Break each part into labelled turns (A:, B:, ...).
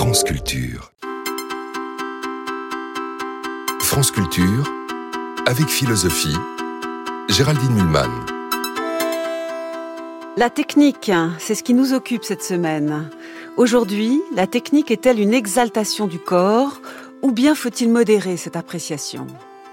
A: France Culture. France Culture, avec philosophie, Géraldine Mühlmann.
B: La technique, c'est ce qui nous occupe cette semaine. Aujourd'hui, la technique est-elle une exaltation du corps ou bien faut-il modérer cette appréciation ?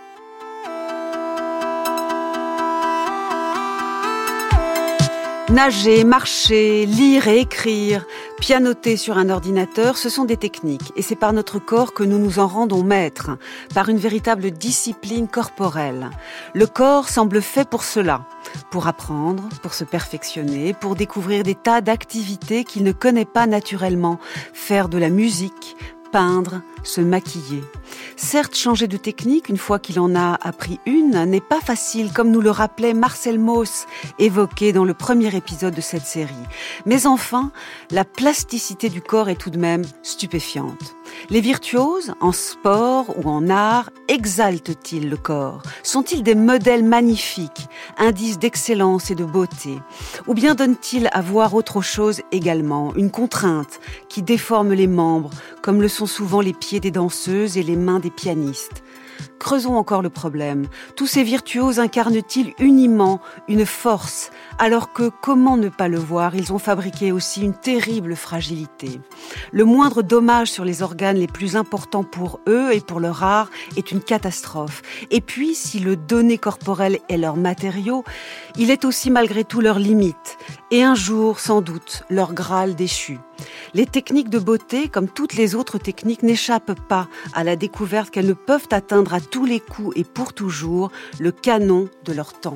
B: Nager, marcher, lire et écrire, pianoter sur un ordinateur, ce sont des techniques. Et c'est par notre corps que nous nous en rendons maîtres, par une véritable discipline corporelle. Le corps semble fait pour cela, pour apprendre, pour se perfectionner, pour découvrir des tas d'activités qu'il ne connaît pas naturellement, faire de la musique, peindre, se maquiller. Certes, changer de technique, une fois qu'il en a appris une, n'est pas facile, comme nous le rappelait Marcel Mauss, évoqué dans le premier épisode de cette série. Mais enfin, la plasticité du corps est tout de même stupéfiante. Les virtuoses, en sport ou en art, exaltent-ils le corps ? Sont-ils des modèles magnifiques, indices d'excellence et de beauté ? Ou bien donnent-ils à voir autre chose également, une contrainte qui déforme les membres, comme le sont souvent les pieds des danseuses et les mains des pianistes ? Creusons encore le problème. Tous ces virtuoses incarnent-ils uniment une force, alors que, comment ne pas le voir, ils ont fabriqué aussi une terrible fragilité. Le moindre dommage sur les organes les plus importants pour eux et pour leur art est une catastrophe. Et puis, si le donné corporel est leur matériau, il est aussi malgré tout leur limite. Et un jour, sans doute, leur Graal déchu. Les techniques de beauté, comme toutes les autres techniques, n'échappent pas à la découverte qu'elles ne peuvent atteindre à tous les coups et pour toujours le canon de leur temps.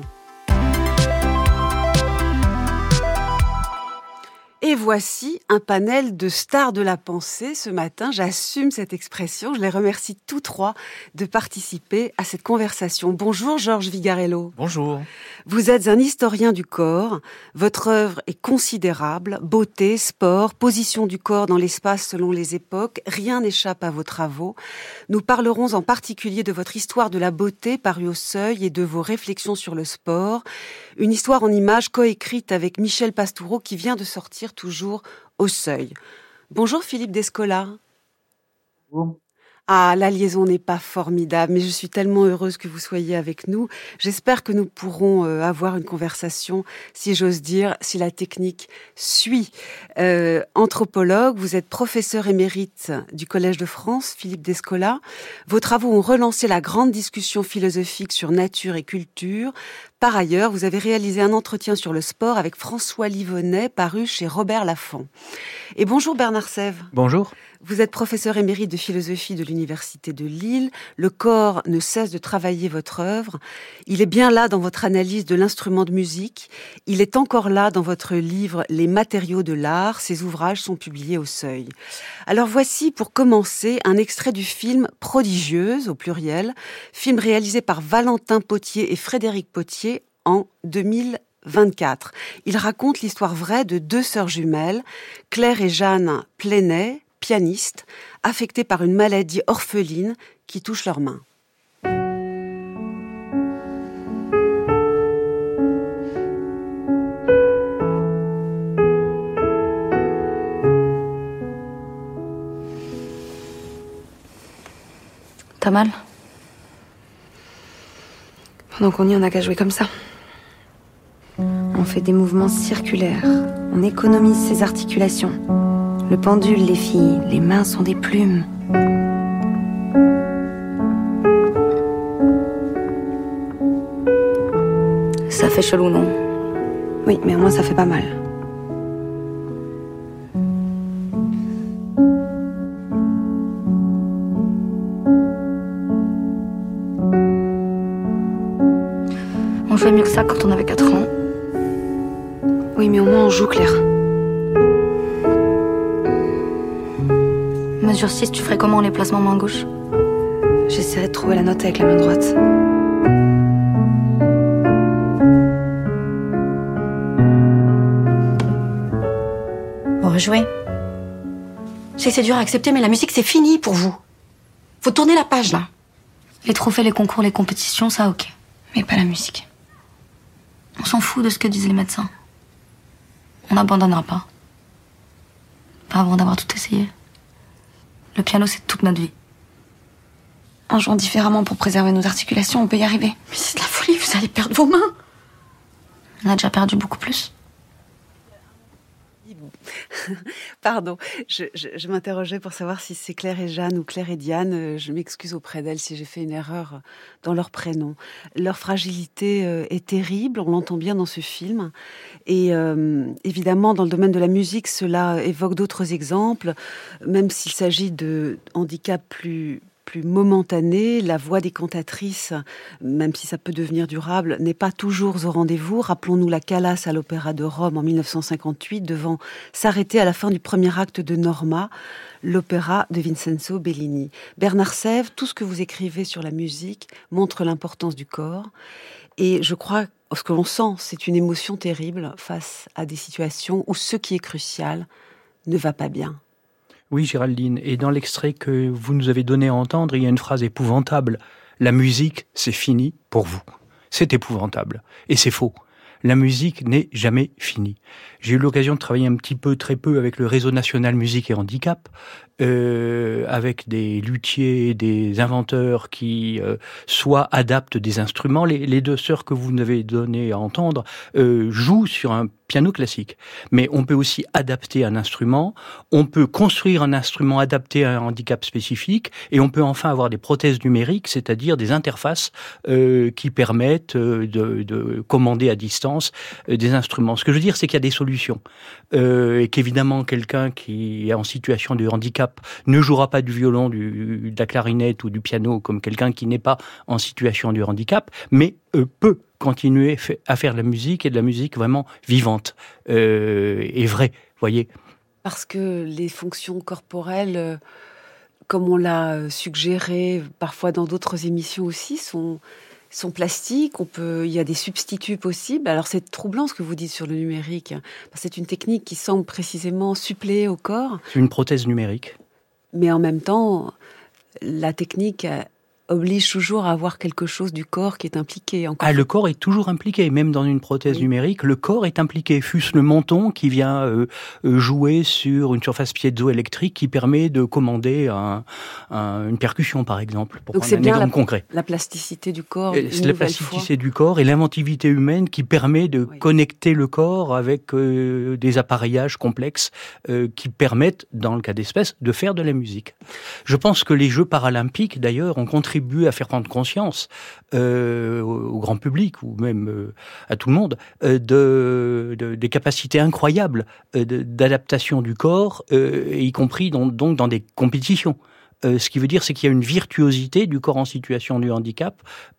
B: Et voici un panel de stars de la pensée ce matin. J'assume cette expression. Je les remercie tous trois de participer à cette conversation. Bonjour Georges Vigarello.
C: Bonjour.
B: Vous êtes un historien du corps. Votre œuvre est considérable. Beauté, sport, position du corps dans l'espace selon les époques. Rien n'échappe à vos travaux. Nous parlerons en particulier de votre histoire de la beauté parue au Seuil et de vos réflexions sur le sport. Une histoire en images coécrite avec Michel Pastoureau qui vient de sortir toujours au Seuil. Bonjour Philippe Descola.
C: Bonjour.
B: Ah, la liaison n'est pas formidable, mais je suis tellement heureuse que vous soyez avec nous. J'espère que nous pourrons avoir une conversation, si j'ose dire, si la technique suit. Anthropologue, vous êtes professeur émérite du Collège de France, Philippe Descola. Vos travaux ont relancé la grande discussion philosophique sur nature et culture. Par ailleurs, vous avez réalisé un entretien sur le sport avec François Livonnet, paru chez Robert Laffont. Et bonjour Bernard Sèvres.
C: Bonjour.
B: Vous êtes professeur émérite de philosophie de l'Université de Lille. Le corps ne cesse de travailler votre œuvre. Il est bien là dans votre analyse de l'instrument de musique. Il est encore là dans votre livre « Les matériaux de l'art ». Ces ouvrages sont publiés au Seuil. Alors voici, pour commencer, un extrait du film « Prodigieuse », au pluriel, film réalisé par Valentin Potier et Frédéric Potier en 2024. Il raconte l'histoire vraie de deux sœurs jumelles, Claire et Jeanne Plenay, pianistes, affectés par une maladie orpheline qui touche leurs mains.
D: T'as mal ? Pendant qu'on y en a qu'à jouer comme ça. On fait des mouvements circulaires. On économise ses articulations. Le pendule, les filles, les mains sont des plumes. Ça fait chelou, non ?
B: Oui, mais au moins ça fait pas mal.
D: On jouait mieux que ça quand on avait 4 ans.
B: Oui, mais au moins on joue, Claire.
D: Mesure 6, tu ferais comment les placements main gauche ?
B: J'essaierai de trouver la note avec la main droite.
E: On va jouer. Je sais que c'est dur à accepter, mais la musique, c'est fini pour vous. Faut tourner la page, là.
D: Les trophées, les concours, les compétitions, ça ok. Mais pas la musique. On s'en fout de ce que disent les médecins. On n'abandonnera pas. Pas avant d'avoir tout essayé. Le piano, c'est toute notre vie. En jouant différemment pour préserver nos articulations, on peut y arriver.
E: Mais c'est de la folie, vous allez perdre vos mains.
D: On a déjà perdu beaucoup plus.
B: Pardon, je m'interrogeais pour savoir si c'est Claire et Jeanne ou Claire et Diane. Je m'excuse auprès d'elles si j'ai fait une erreur dans leur prénom. Leur fragilité est terrible, on l'entend bien dans ce film. Et évidemment, dans le domaine de la musique, cela évoque d'autres exemples. Même s'il s'agit de handicaps plus momentanée, la voix des cantatrices, même si ça peut devenir durable, n'est pas toujours au rendez-vous. Rappelons-nous la Calas à l'Opéra de Rome en 1958, devant s'arrêter à la fin du premier acte de Norma, l'opéra de Vincenzo Bellini. Bernard Sèvres, tout ce que vous écrivez sur la musique montre l'importance du corps. Et je crois, ce que l'on sent, c'est une émotion terrible face à des situations où ce qui est crucial ne va pas bien.
F: Oui, Géraldine, et dans l'extrait que vous nous avez donné à entendre, il y a une phrase épouvantable. La musique, c'est fini pour vous. C'est épouvantable. Et c'est faux. La musique n'est jamais finie. J'ai eu l'occasion de travailler un petit peu, très peu, avec le Réseau national musique et handicap, avec des luthiers, des inventeurs qui soit adaptent des instruments. Les deux sœurs que vous nous avez donné à entendre jouent sur un piano classique. Mais on peut aussi adapter un instrument, on peut construire un instrument adapté à un handicap spécifique, et on peut enfin avoir des prothèses numériques, c'est-à-dire des interfaces qui permettent de commander à distance des instruments. Ce que je veux dire, c'est qu'il y a des solutions. Et qu'évidemment, quelqu'un qui est en situation de handicap ne jouera pas du violon, de la clarinette ou du piano comme quelqu'un qui n'est pas en situation de handicap, mais peut continuer à faire de la musique, et de la musique vraiment vivante et vraie, voyez. Parce que les fonctions corporelles, comme on l'a suggéré parfois dans d'autres émissions aussi, sont plastiques. Il y a des substituts possibles. Alors c'est troublant ce que vous dites sur le numérique. C'est une technique qui semble précisément suppléer au corps. C'est une prothèse numérique. Mais en même temps, la technique oblige toujours à avoir quelque chose du corps qui est impliqué. Le corps est toujours impliqué, même dans une prothèse numérique, le corps est impliqué, fût-ce le menton qui vient jouer sur une surface piézoélectrique qui permet de commander une percussion, par exemple, pour prendre un exemple concret. La plasticité du corps. C'est la plasticité du corps et l'inventivité humaine qui permet de connecter le corps avec des appareillages complexes qui permettent, dans le cas d'espèce, de faire de la musique. Je pense que les Jeux paralympiques, d'ailleurs, ont contribué à faire prendre conscience au grand public ou même à tout le monde des capacités incroyables d'adaptation du corps, y compris donc dans des compétitions. Ce qui veut dire, c'est qu'il y a une virtuosité du corps en situation de handicap.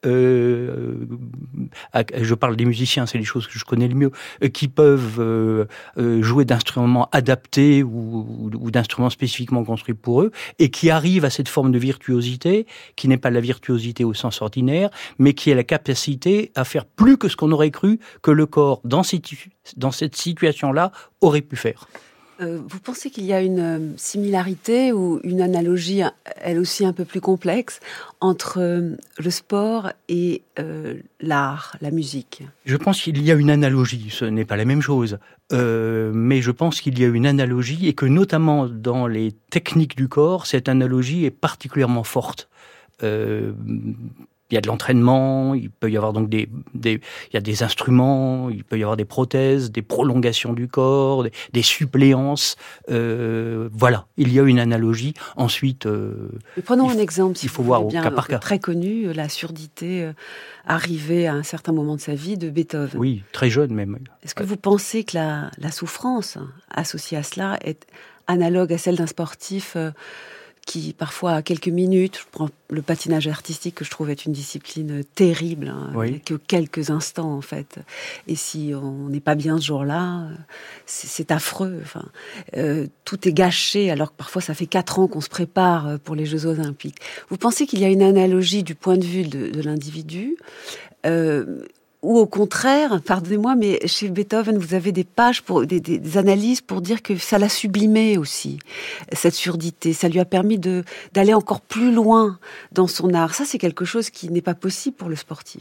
F: Je parle des musiciens, c'est les choses que je connais le mieux, qui peuvent jouer d'instruments adaptés ou d'instruments spécifiquement construits pour eux, et qui arrivent à cette forme de virtuosité, qui n'est pas la virtuosité au sens ordinaire, mais qui est la capacité à faire plus que ce qu'on aurait cru que le corps, dans cette situation-là, aurait pu faire. Vous pensez qu'il y a une similarité ou une analogie, elle aussi un peu plus complexe, entre le sport et l'art, la musique ? Je pense qu'il y a une analogie, ce n'est pas la même chose, mais je pense qu'il y a une analogie et que notamment dans les techniques du corps, cette analogie est particulièrement forte. Il y a de l'entraînement, il peut y avoir donc il y a des instruments, il peut y avoir des prothèses, des prolongations du corps, des suppléances. Voilà, il y a une analogie. Ensuite, prenons un exemple. Il faut voir au cas par cas. Très connu, la surdité arrivée à un certain moment de sa vie de Beethoven. Oui, très jeune même. Est-ce que vous pensez que la souffrance associée à cela est analogue à celle d'un sportif qui, parfois, à quelques minutes, je prends le patinage artistique que je trouve être une discipline terrible, que quelques instants, en fait. Et si on n'est pas bien ce jour-là, c'est affreux. Enfin, tout est gâché, alors que parfois, ça fait 4 ans qu'on se prépare pour les Jeux Olympiques. Vous pensez qu'il y a une analogie du point de vue de l'individu ou au contraire, pardonnez-moi, mais chez Beethoven, vous avez des pages, des analyses pour dire que ça l'a sublimé aussi, cette surdité. Ça lui a permis d'aller encore plus loin dans son art. Ça, c'est quelque chose qui n'est pas possible pour le sportif.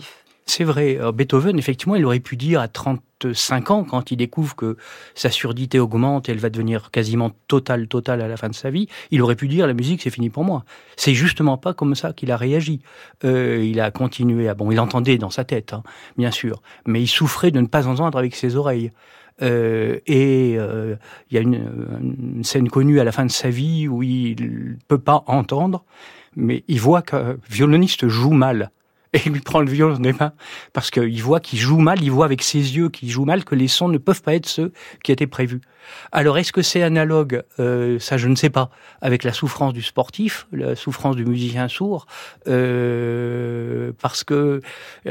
F: C'est vrai. Beethoven, effectivement, il aurait pu dire à 35 ans, quand il découvre que sa surdité augmente et elle va devenir quasiment totale à la fin de sa vie, il aurait pu dire la musique c'est fini pour moi. C'est justement pas comme ça qu'il a réagi. Il a continué à... Bon, il entendait dans sa tête, hein, bien sûr, mais il souffrait de ne pas entendre avec ses oreilles. Il y a une scène connue à la fin de sa vie où il peut pas entendre, mais il voit qu'un violoniste joue mal. Et il lui prend le violon des mains, parce qu'il voit qu'il joue mal, il voit avec ses yeux qu'il joue mal, que les sons ne peuvent pas être ceux qui étaient prévus. Alors, est-ce que c'est analogue, ça je ne sais pas, avec la souffrance du sportif, la souffrance du musicien sourd, parce que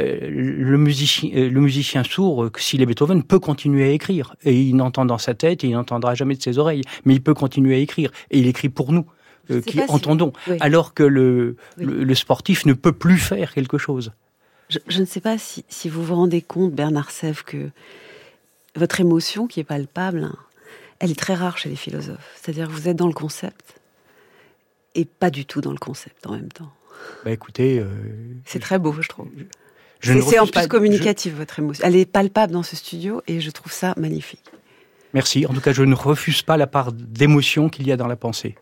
F: le musicien sourd, s'il est Beethoven, peut continuer à écrire, et il n'entend dans sa tête, et il n'entendra jamais de ses oreilles, mais il peut continuer à écrire, et il écrit pour nous. Qui entendons, oui. Alors que le sportif ne peut plus faire quelque chose.
B: Je ne sais pas si vous vous rendez compte, Bernard Sèvres, que votre émotion, qui est palpable, hein, elle est très rare chez les philosophes. C'est-à-dire que vous êtes dans le concept et pas du tout dans le concept en même temps.
F: Bah écoutez...
B: c'est très beau, je trouve. C'est en plus communicatif, votre émotion. Elle est palpable dans ce studio et je trouve ça magnifique.
F: Merci. En tout cas, je ne refuse pas la part d'émotion qu'il y a dans la pensée.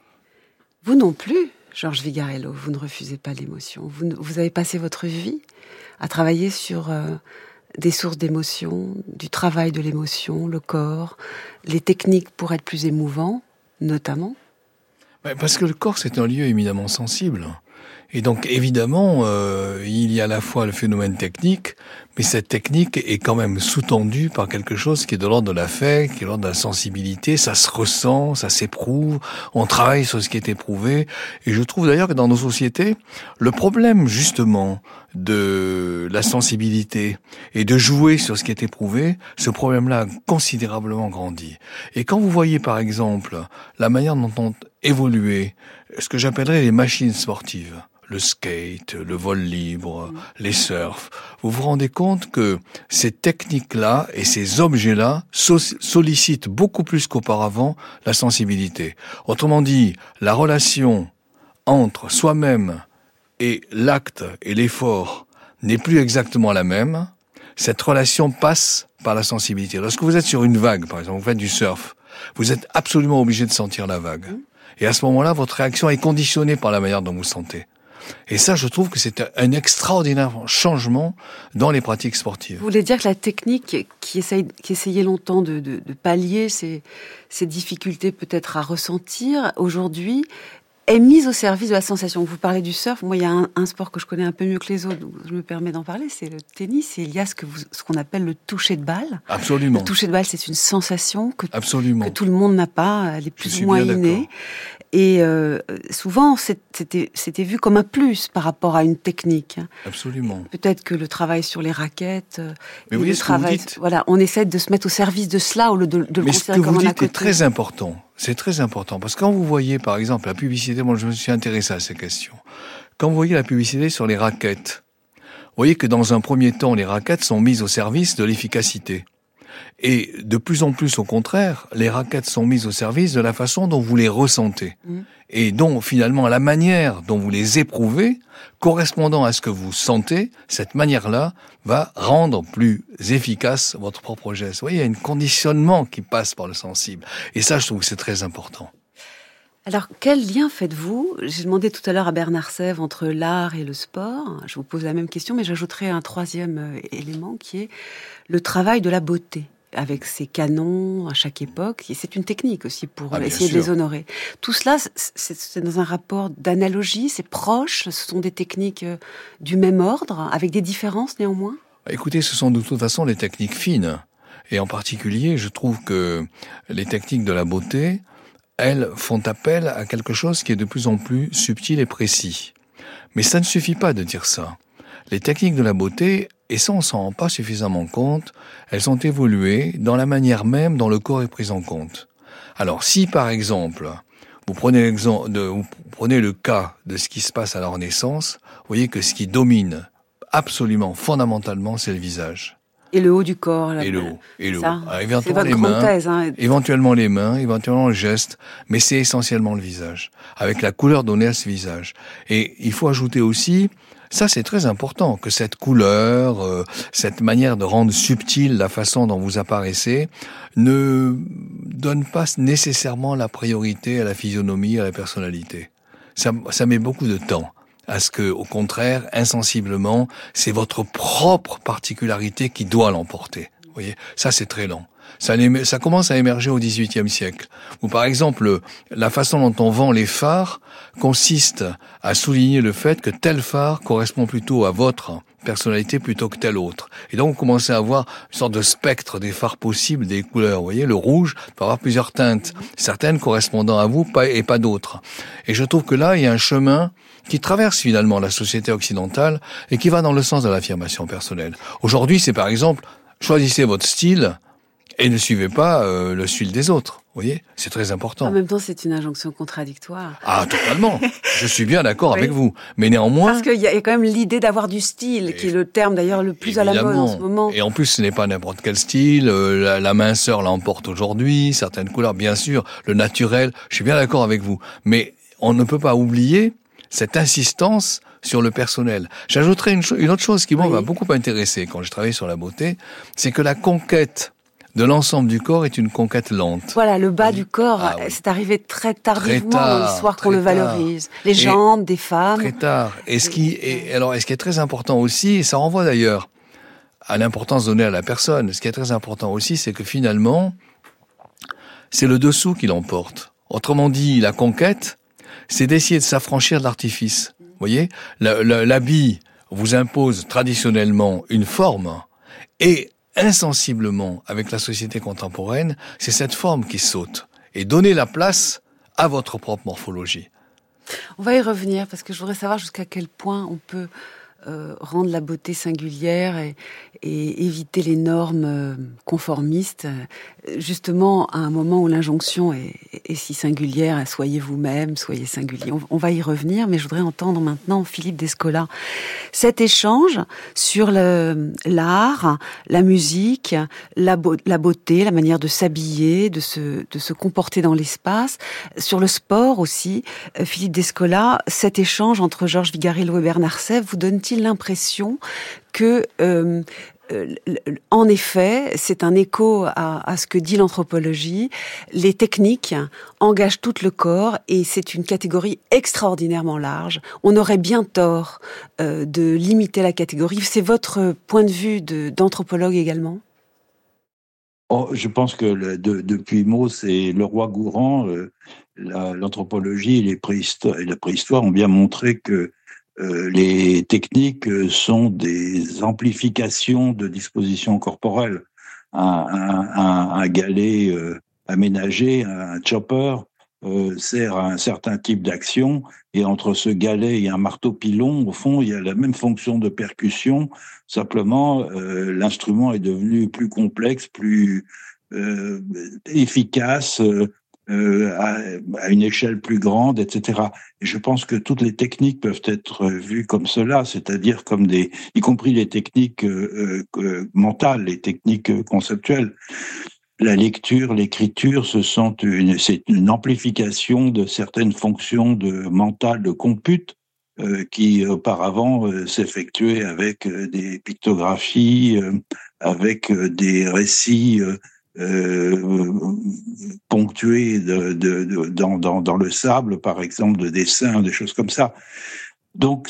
B: Vous non plus, Georges Vigarello, vous ne refusez pas l'émotion. Vous avez passé votre vie à travailler sur des sources d'émotion, du travail de l'émotion, le corps, les techniques pour être plus émouvant, notamment.
G: Parce que le corps, c'est un lieu éminemment sensible. Et donc, évidemment, il y a à la fois le phénomène technique, mais cette technique est quand même sous-tendue par quelque chose qui est de l'ordre de l'affect, qui est de l'ordre de la sensibilité. Ça se ressent, ça s'éprouve, on travaille sur ce qui est éprouvé. Et je trouve d'ailleurs que dans nos sociétés, le problème justement de la sensibilité et de jouer sur ce qui est éprouvé, ce problème-là a considérablement grandi. Et quand vous voyez par exemple la manière dont on évolué ce que j'appellerais les machines sportives, le skate, le vol libre, les surfs, vous vous rendez compte que ces techniques-là et ces objets-là sollicitent beaucoup plus qu'auparavant la sensibilité. Autrement dit, la relation entre soi-même et l'acte et l'effort n'est plus exactement la même. Cette relation passe par la sensibilité. Lorsque vous êtes sur une vague, par exemple, vous faites du surf, vous êtes absolument obligé de sentir la vague. Et à ce moment-là, votre réaction est conditionnée par la manière dont vous sentez. Et ça, je trouve que c'est un extraordinaire changement dans les pratiques sportives.
B: Vous voulez dire que la technique qui essayait longtemps de pallier ces difficultés peut-être à ressentir, aujourd'hui, est mise au service de la sensation. Vous parlez du surf. Moi, il y a un sport que je connais un peu mieux que les autres, donc je me permets d'en parler, c'est le tennis. Et il y a ce qu'on appelle le toucher de balle.
G: Absolument.
B: Le toucher de balle, c'est une sensation que tout le monde n'a pas, elle est plus ou moins innée. Et souvent, c'était vu comme un plus par rapport à une technique.
G: Absolument.
B: Peut-être que le travail sur les raquettes,
G: mais vous voyez ce que vous dites.
B: Voilà, on essaie de se mettre au service de cela au lieu de le considérer comme un à côté. Mais ce que vous dites est
G: très important. C'est très important parce que quand vous voyez, par exemple, la publicité, moi je me suis intéressé à ces questions. Quand vous voyez la publicité sur les raquettes, vous voyez que dans un premier temps, les raquettes sont mises au service de l'efficacité. Et de plus en plus, au contraire, les raquettes sont mises au service de la façon dont vous les ressentez. Et dont, finalement, la manière dont vous les éprouvez, correspondant à ce que vous sentez, cette manière-là va rendre plus efficace votre propre geste. Vous voyez, il y a un conditionnement qui passe par le sensible. Et ça, je trouve que c'est très important.
B: Alors, quel lien faites-vous? J'ai demandé tout à l'heure à Bernard Sèvres entre l'art et le sport. Je vous pose la même question, mais j'ajouterai un troisième élément qui est le travail de la beauté, avec ses canons à chaque époque. Et c'est une technique aussi pour essayer de les honorer. Tout cela, c'est dans un rapport d'analogie, c'est proche, ce sont des techniques du même ordre, avec des différences néanmoins?
G: Écoutez, ce sont de toute façon des techniques fines. Et en particulier, je trouve que les techniques de la beauté, elles font appel à quelque chose qui est de plus en plus subtil et précis. Mais ça ne suffit pas de dire ça. Les techniques de la beauté, et ça on s'en rend pas suffisamment compte, elles ont évolué dans la manière même dont le corps est pris en compte. Alors si par exemple, vous prenez le cas de ce qui se passe à la Renaissance, vous voyez que ce qui domine absolument, fondamentalement, c'est le visage.
B: Et le haut du corps.
G: Et le haut.
B: Alors,
G: éventuellement les mains, thèse, hein. Éventuellement les mains, éventuellement le geste, mais c'est essentiellement le visage, avec la couleur donnée à ce visage. Et il faut ajouter aussi Ça, c'est très important, que cette couleur, cette manière de rendre subtile la façon dont vous apparaissez, ne donne pas nécessairement la priorité à la physionomie, à la personnalité. Ça met beaucoup de temps à ce que, au contraire, insensiblement, c'est votre propre particularité qui doit l'emporter. Vous voyez, ça c'est très lent. Ça commence à émerger au XVIIIe siècle. Ou par exemple, la façon dont on vend les phares consiste à souligner le fait que tel phare correspond plutôt à votre personnalité plutôt que telle autre. Et donc, vous commencez à avoir une sorte de spectre des phares possibles, des couleurs. Vous voyez, le rouge peut avoir plusieurs teintes, certaines correspondant à vous et pas d'autres. Et je trouve que là, il y a un chemin qui traverse finalement la société occidentale et qui va dans le sens de l'affirmation personnelle. Aujourd'hui, c'est par exemple, choisissez votre style et ne suivez pas le style des autres. Vous voyez, c'est très important.
B: En même temps, c'est une injonction contradictoire.
G: Ah, totalement. Je suis bien d'accord
B: oui.
G: avec vous. Mais néanmoins...
B: Parce qu'il y a quand même l'idée d'avoir du style, qui est le terme d'ailleurs le plus à la mode en ce moment.
G: Et en plus, ce n'est pas n'importe quel style. La minceur l'emporte aujourd'hui. Certaines couleurs, bien sûr. Le naturel, je suis bien d'accord avec vous. Mais on ne peut pas oublier cette insistance sur le personnel. J'ajouterais une autre chose qui, moi, m'a beaucoup intéressé quand je travaillais sur la beauté, c'est que la conquête de l'ensemble du corps est une conquête lente.
B: Voilà, le bas du corps, c'est arrivé très tardivement dans l'histoire qu'on le valorise. Les jambes des femmes.
G: Très tard. Et ce qui est très important aussi, et ça renvoie d'ailleurs à l'importance donnée à la personne, ce qui est très important aussi, c'est que finalement, c'est le dessous qui l'emporte. Autrement dit, la conquête, c'est d'essayer de s'affranchir de l'artifice. Vous voyez, l'habit vous impose traditionnellement une forme, et insensiblement, avec la société contemporaine, c'est cette forme qui saute. Et donner la place à votre propre morphologie.
B: On va y revenir, parce que je voudrais savoir jusqu'à quel point on peut rendre la beauté singulière et éviter les normes conformistes, justement à un moment où l'injonction est si singulière, soyez vous-même, soyez singulier. On va y revenir, mais je voudrais entendre maintenant Philippe Descola. Cet échange sur l'art, la musique, la beauté, la manière de s'habiller, de se comporter dans l'espace, sur le sport aussi. Philippe Descola, cet échange entre Georges Vigarello et Bernard Sèvres vous donne-t-il l'impression que, en effet, c'est un écho à ce que dit l'anthropologie, les techniques engagent tout le corps et c'est une catégorie extraordinairement large. On aurait bien tort de limiter la catégorie. C'est votre point de vue d'anthropologue également ?
H: Je pense que depuis Mauss et Leroy-Gourhan, l'anthropologie et la préhistoire ont bien montré que les techniques sont des amplifications de dispositions corporelles. Un galet aménagé, un chopper, sert à un certain type d'action, et entre ce galet et un marteau-pilon, au fond, il y a la même fonction de percussion, simplement l'instrument est devenu plus complexe, plus efficace, à une échelle plus grande, etc. Et je pense que toutes les techniques peuvent être vues comme cela, c'est-à-dire comme y compris les techniques mentales, les techniques conceptuelles. La lecture, l'écriture, c'est une amplification de certaines fonctions mentales de compute qui auparavant s'effectuaient avec des pictographies, avec des récits ponctués dans le sable, par exemple, de dessins, des choses comme ça. Donc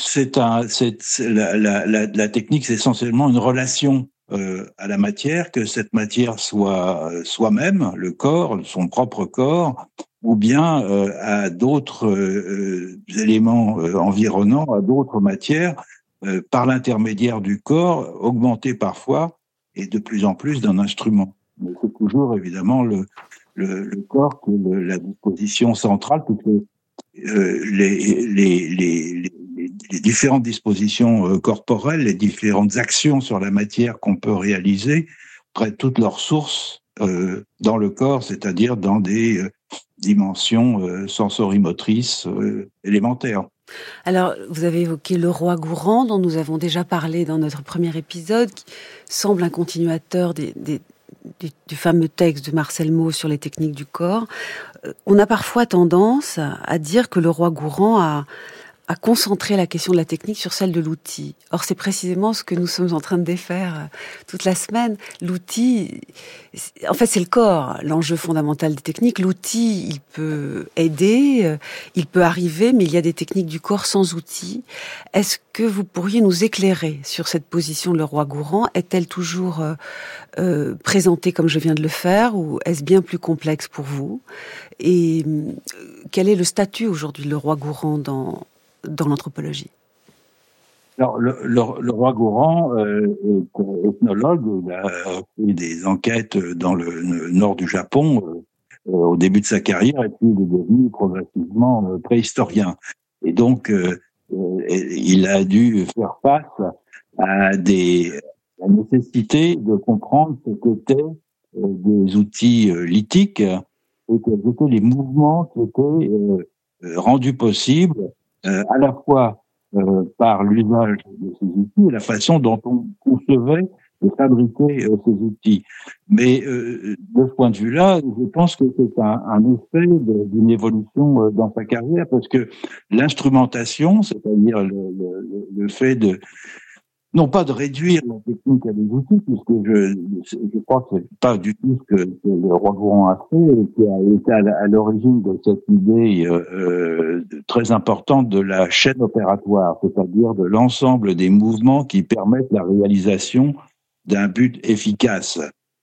H: la technique, c'est essentiellement une relation à la matière, que cette matière soit soi-même, le corps, son propre corps, ou bien à d'autres éléments environnants, à d'autres matières, par l'intermédiaire du corps, augmenté parfois, et de plus en plus d'un instrument. Mais c'est toujours évidemment le corps qui est la disposition centrale, puisque les différentes dispositions corporelles, les différentes actions sur la matière qu'on peut réaliser, prennent toutes leurs sources dans le corps, c'est-à-dire dans des dimensions sensorimotrices élémentaires.
B: Alors, vous avez évoqué Leroy-Gourhan, dont nous avons déjà parlé dans notre premier épisode, qui semble un continuateur du fameux texte de Marcel Mauss sur les techniques du corps. On a parfois tendance à dire que Leroy-Gourhan à concentrer la question de la technique sur celle de l'outil. Or, c'est précisément ce que nous sommes en train de défaire toute la semaine. L'outil, en fait, c'est le corps, l'enjeu fondamental des techniques. L'outil, il peut aider, il peut arriver, mais il y a des techniques du corps sans outils. Est-ce que vous pourriez nous éclairer sur cette position de Leroi-Gourhan? Est-elle toujours présentée comme je viens de le faire, ou est-ce bien plus complexe pour vous? Et quel est le statut aujourd'hui de Leroi-Gourhan dans l'anthropologie?
H: Alors, Leroi-Gourhan est ethnologue. Il a fait des enquêtes dans le nord du Japon au début de sa carrière, et puis il est devenu progressivement préhistorien. Et donc, il a dû faire face à la nécessité de comprendre ce qu'étaient des outils lithiques et quels étaient les mouvements qui étaient rendus possibles à la fois par l'usage de ces outils et la façon dont on concevait et fabriquait ces outils. Mais de ce point de vue-là, je pense que c'est un effet d'une évolution dans sa carrière, parce que l'instrumentation, c'est-à-dire le fait de non pas de réduire la technique à des outils, puisque je crois que c'est pas du tout ce que Leroi-Gourhan a fait, et qui a été à l'origine de cette idée très importante de la chaîne opératoire, c'est-à-dire de l'ensemble des mouvements qui permettent la réalisation d'un but efficace.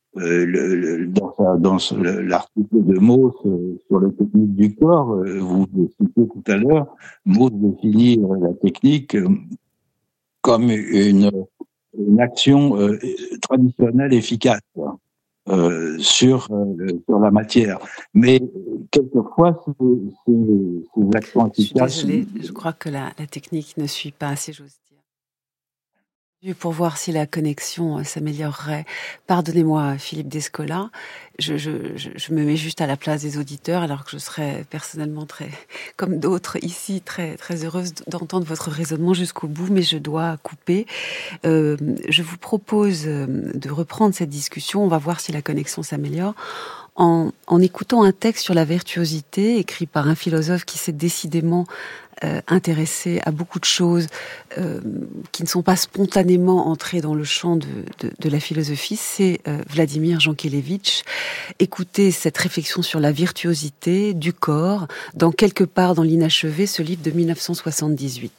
H: Dans l'article de Mauss sur les techniques du corps, vous citez tout à l'heure, Mauss définit la technique comme une action traditionnelle efficace sur la matière. Mais quelquefois, ces actions efficaces...
B: Je suis désolée, je crois que la technique ne suit pas, si j'ose dire. Pour voir si la connexion s'améliorerait. Pardonnez-moi, Philippe Descola, je me mets juste à la place des auditeurs, alors que je serais personnellement comme d'autres ici, très heureuse d'entendre votre raisonnement jusqu'au bout, mais je dois couper. Je vous propose de reprendre cette discussion, on va voir si la connexion s'améliore, en écoutant un texte sur la virtuosité, écrit par un philosophe qui s'est décidément intéressé à beaucoup de choses qui ne sont pas spontanément entrées dans le champ de la philosophie, c'est Vladimir Jankélévitch. Écoutez cette réflexion sur la virtuosité du corps dans Quelque part dans l'inachevé, ce livre de 1978.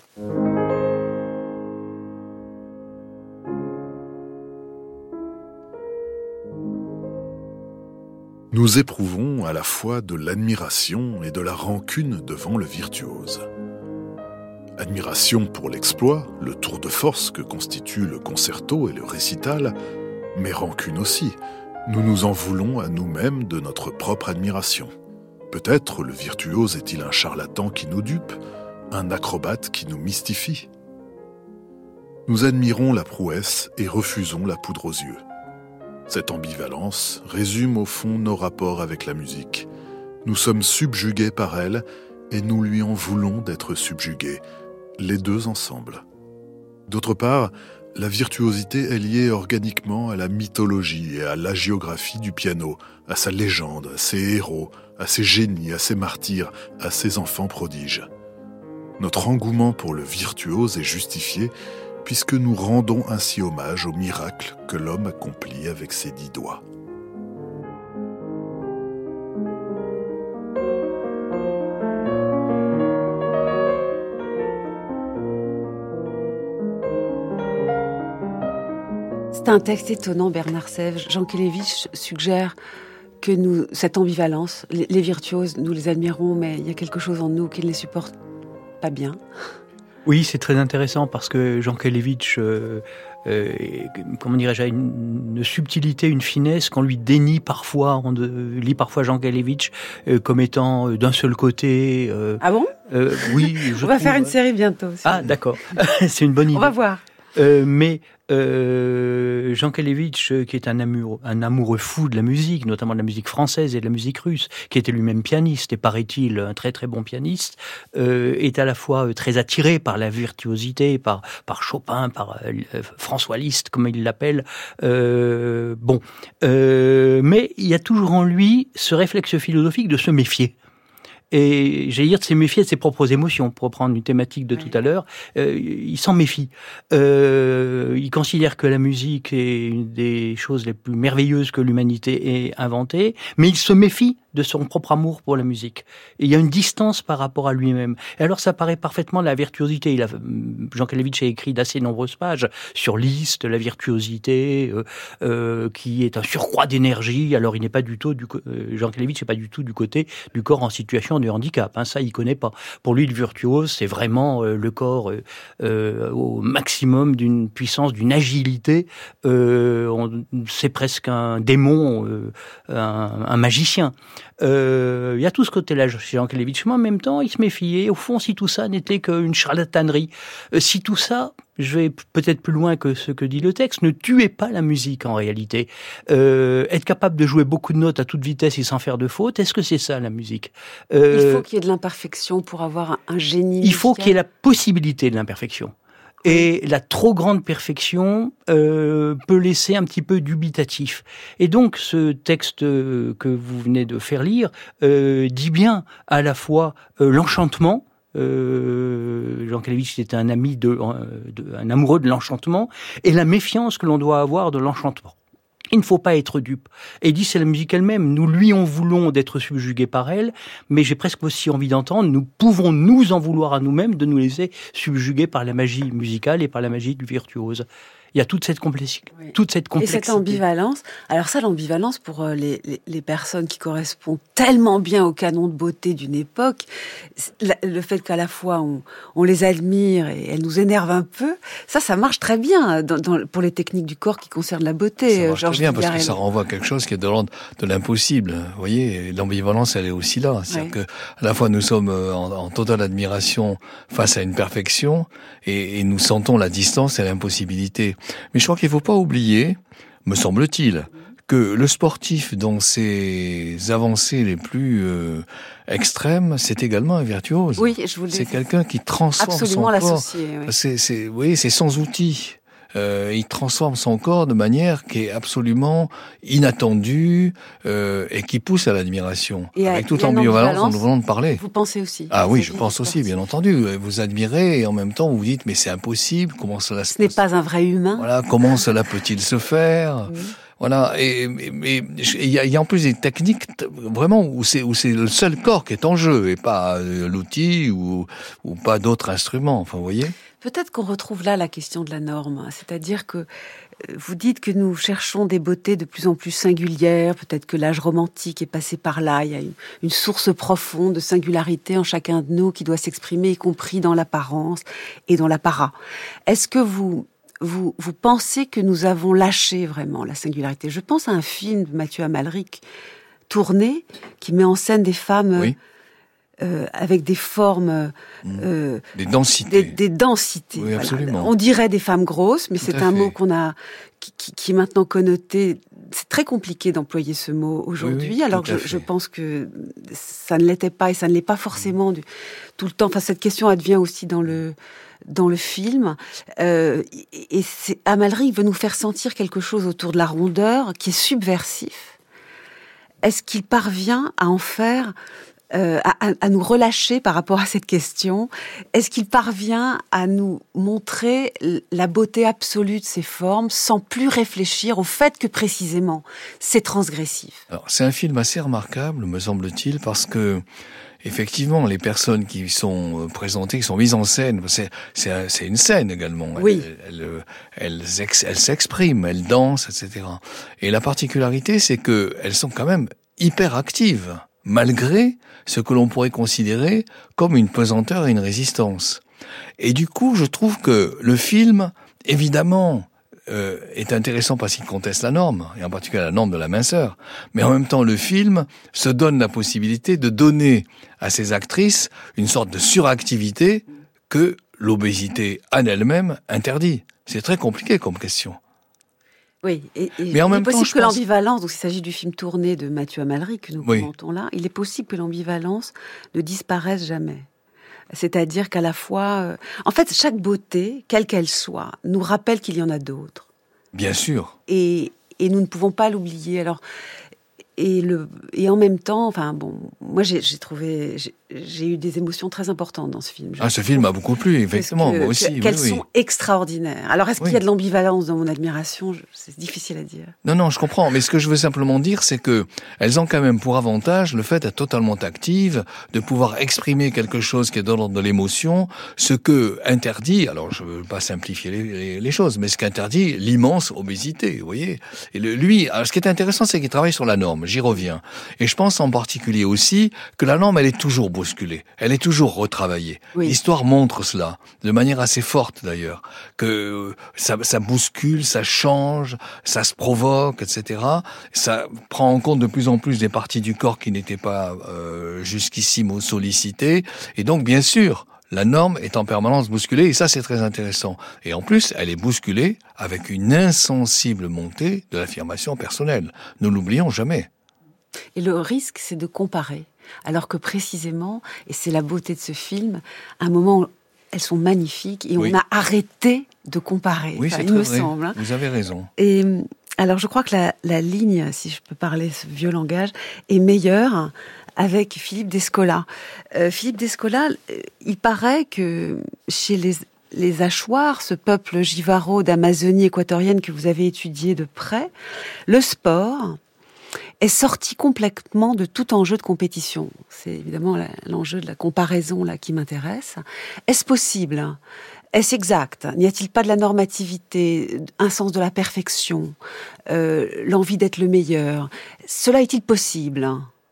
I: Nous éprouvons à la fois de l'admiration et de la rancune devant le virtuose. Admiration pour l'exploit, le tour de force que constituent le concerto et le récital, mais rancune aussi. Nous nous en voulons à nous-mêmes de notre propre admiration. Peut-être le virtuose est-il un charlatan qui nous dupe, un acrobate qui nous mystifie. Nous admirons la prouesse et refusons la poudre aux yeux. Cette ambivalence résume au fond nos rapports avec la musique. Nous sommes subjugués par elle et nous lui en voulons d'être subjugués, les deux ensemble. D'autre part, la virtuosité est liée organiquement à la mythologie et à l'hagiographie du piano, à sa légende, à ses héros, à ses génies, à ses martyrs, à ses enfants prodiges. Notre engouement pour le virtuose est justifié puisque nous rendons ainsi hommage au miracle que l'homme accomplit avec ses 10 doigts.
B: C'est un texte étonnant, Bernard Sèvres. Jankélévitch suggère que cette ambivalence, les virtuoses, nous les admirons, mais il y a quelque chose en nous qui ne les supporte pas bien.
F: Oui, c'est très intéressant parce que Jankélévitch, comment dirais-je, a une subtilité, une finesse qu'on lui dénie parfois. On lit parfois Jankélévitch comme étant d'un seul côté.
B: Ah bon?
F: Oui.
B: On va faire une série bientôt.
F: Ah, d'accord. C'est une bonne idée.
B: On va voir.
F: Mais Jankélévitch, qui est un amoureux fou de la musique, notamment de la musique française et de la musique russe, qui était lui-même pianiste et paraît-il un très très bon pianiste, est à la fois très attiré par la virtuosité, par Chopin, par François Liszt comme il l'appelle. Mais il y a toujours en lui ce réflexe philosophique de se méfier. Et j'allais dire de se méfier de ses propres émotions, pour reprendre une thématique de tout à l'heure. Il s'en méfie. Il considère que la musique est une des choses les plus merveilleuses que l'humanité ait inventées, mais il se méfie de son propre amour pour la musique. Et il y a une distance par rapport à lui-même. Et alors ça paraît parfaitement la virtuosité. Jean Kelevitch a écrit d'assez nombreuses pages sur Liszt, la virtuosité, qui est un surcroît d'énergie. Alors il n'est pas du tout, Jean Kelevitch n'est pas du tout du côté du corps en situation de handicap. Ça, il connaît pas. Pour lui, le virtuose, c'est vraiment le corps au maximum d'une puissance, d'une agilité. C'est presque un démon, un magicien. Il y a tout ce côté-là chez Jean Kelevitch, mais en même temps, il se méfiait. Au fond, si tout ça n'était qu'une charlatanerie, si tout ça, je vais peut-être plus loin que ce que dit le texte, ne tuez pas la musique en réalité. Être capable de jouer beaucoup de notes à toute vitesse et sans faire de faute, est-ce que c'est ça la musique?
B: Il faut qu'il y ait de l'imperfection pour avoir un génie musical.
F: Il faut qu'il y ait la possibilité de l'imperfection. Et la trop grande perfection peut laisser un petit peu dubitatif. Et donc, ce texte que vous venez de faire lire dit bien à la fois l'enchantement. Jean Kelevitch était un ami un amoureux de l'enchantement, et la méfiance que l'on doit avoir de l'enchantement. Il ne faut pas être dupe. Et dit, c'est la musique elle-même. Nous lui en voulons d'être subjugués par elle, mais j'ai presque aussi envie d'entendre, nous pouvons nous en vouloir à nous-mêmes de nous laisser subjuguer par la magie musicale et par la magie du virtuose. Il y a toute cette complexité.
B: Et cette ambivalence. Alors ça, l'ambivalence pour les personnes qui correspondent tellement bien au canon de beauté d'une époque, le fait qu'à la fois on les admire et elles nous énervent un peu, ça marche très bien pour les techniques du corps qui concernent la beauté.
G: Ça marche très bien parce que ça renvoie à quelque chose qui est de l'ordre de l'impossible. Vous voyez, l'ambivalence, elle est aussi là. C'est-à-dire que à la fois nous sommes en totale admiration face à une perfection et nous sentons la distance et l'impossibilité. Mais je crois qu'il ne faut pas oublier, me semble-t-il, que le sportif, dans ses avancées les plus extrêmes, c'est également un virtuose.
B: Oui, je voulais.
G: C'est quelqu'un qui transforme
B: absolument
G: son corps.
B: L'associer. Oui.
G: C'est sans outil. Il transforme son corps de manière qui est absolument inattendue et qui pousse à l'admiration. Et avec toute l'ambivalence dont nous venons de parler.
B: Vous pensez aussi?
G: Ah oui, je pense aussi, bien entendu. Vous admirez et en même temps vous vous dites mais c'est impossible. Comment cela se passe?
B: Ce n'est pas un vrai humain.
G: Voilà, comment cela peut-il se faire? Voilà, et il y a en plus des techniques vraiment où c'est le seul corps qui est en jeu et pas l'outil ou pas d'autres instruments. Enfin, vous voyez.
B: Peut-être qu'on retrouve là la question de la norme, c'est-à-dire que vous dites que nous cherchons des beautés de plus en plus singulières, peut-être que l'âge romantique est passé par là, il y a une source profonde de singularité en chacun de nous qui doit s'exprimer, y compris dans l'apparence et dans l'apparat. Est-ce que vous pensez que nous avons lâché vraiment la singularité? Je pense à un film de Mathieu Amalric, Tourné, qui met en scène des femmes...
G: Oui.
B: Avec des formes...
G: des densités.
B: Des densités.
G: Oui, absolument.
B: Voilà. On dirait des femmes grosses, mais c'est un mot qui est maintenant connoté. C'est très compliqué d'employer ce mot aujourd'hui, alors que je pense que ça ne l'était pas et ça ne l'est pas forcément tout le temps. Enfin, cette question advient aussi dans le film. Et Amalric veut nous faire sentir quelque chose autour de la rondeur qui est subversif. Est-ce qu'il parvient à en faire... à nous relâcher par rapport à cette question? Est-ce qu'il parvient à nous montrer la beauté absolue de ces formes sans plus réfléchir au fait que précisément c'est transgressif?
G: Alors, c'est un film assez remarquable, me semble-t-il, parce que effectivement, les personnes qui sont présentées, qui sont mises en scène, c'est une scène également.
B: Oui.
G: Elles s'expriment, elles dansent, etc. Et la particularité, c'est que elles sont quand même hyper actives, malgré ce que l'on pourrait considérer comme une pesanteur et une résistance. Et du coup, je trouve que le film, évidemment, est intéressant parce qu'il conteste la norme, et en particulier la norme de la minceur. Mais en même temps, le film se donne la possibilité de donner à ces actrices une sorte de suractivité que l'obésité en elle-même interdit. C'est très compliqué comme question.
B: Oui, et
G: mais en même temps,
B: il est possible que l'ambivalence, donc il s'agit du film Tourné de Mathieu Amalric que nous commentons là, il est possible que l'ambivalence ne disparaisse jamais. C'est-à-dire qu'à la fois... en fait, chaque beauté, quelle qu'elle soit, nous rappelle qu'il y en a d'autres.
G: Bien sûr.
B: Et nous ne pouvons pas l'oublier. Alors, et en même temps, enfin bon, moi j'ai eu des émotions très importantes dans ce film.
G: Ce film m'a beaucoup plu, effectivement, moi aussi.
B: Qu'elles sont extraordinaires. Alors est-ce qu'il y a de l'ambivalence dans mon admiration? C'est difficile à dire.
G: Non, je comprends. Mais ce que je veux simplement dire, c'est que elles ont quand même pour avantage le fait d'être totalement actives, de pouvoir exprimer quelque chose qui est dans l'ordre de l'émotion, ce que interdit, alors je veux pas simplifier les choses, mais ce qu'interdit l'immense obésité, vous voyez. Et lui, alors ce qui est intéressant, c'est qu'il travaille sur la norme. J'y reviens. Et je pense en particulier aussi que la norme, elle est toujours bousculée. Elle est toujours retravaillée. Oui. L'histoire montre cela, de manière assez forte d'ailleurs, que ça bouscule, ça change, ça se provoque, etc. Ça prend en compte de plus en plus des parties du corps qui n'étaient pas jusqu'ici sollicitées. Et donc, bien sûr, la norme est en permanence bousculée, et ça, c'est très intéressant. Et en plus, elle est bousculée avec une insensible montée de l'affirmation personnelle. Ne l'oublions jamais.
B: Et le risque, c'est de comparer. Alors que précisément, et c'est la beauté de ce film, à un moment, elles sont magnifiques et on a arrêté de comparer.
G: Oui, c'est
B: il me
G: vrai.
B: semble.
G: Vous avez raison.
B: Et alors, je crois que la ligne, si je peux parler ce vieux langage, est meilleure avec Philippe Descola. Philippe Descola, il paraît que chez les Achuars, ce peuple jivaro d'Amazonie équatorienne que vous avez étudié de près, le sport est sorti complètement de tout enjeu de compétition. C'est évidemment l'enjeu de la comparaison là qui m'intéresse. Est-ce possible ? Est-ce exact ? N'y a-t-il pas de la normativité, un sens de la perfection, l'envie d'être le meilleur ? Cela est-il possible ?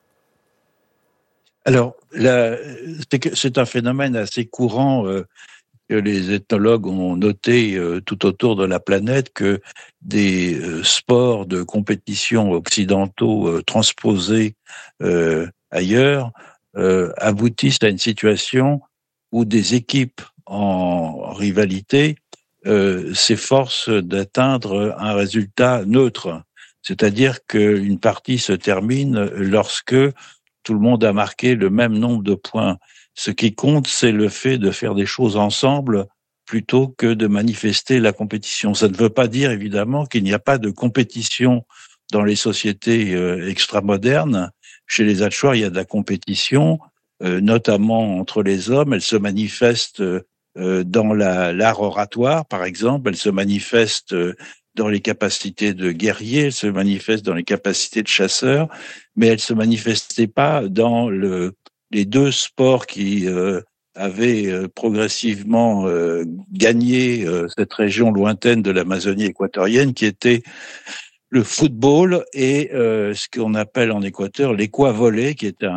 H: Alors, c'est un phénomène assez courant que les ethnologues ont noté tout autour de la planète, que des sports de compétition occidentaux transposés ailleurs aboutissent à une situation où des équipes en rivalité s'efforcent d'atteindre un résultat neutre. C'est-à-dire qu'une partie se termine lorsque tout le monde a marqué le même nombre de points. Ce qui compte, c'est le fait de faire des choses ensemble plutôt que de manifester la compétition. Ça ne veut pas dire, évidemment, qu'il n'y a pas de compétition dans les sociétés extramodernes. Chez les Achuars, il y a de la compétition, notamment entre les hommes. Elle se manifeste dans l'art oratoire, par exemple. Elle se manifeste dans les capacités de guerrier, elle se manifeste dans les capacités de chasseur, mais elle se manifestait pas dans les deux sports qui avaient progressivement gagné cette région lointaine de l'Amazonie équatorienne, qui était le football et ce qu'on appelle en Équateur l'équavolley, qui est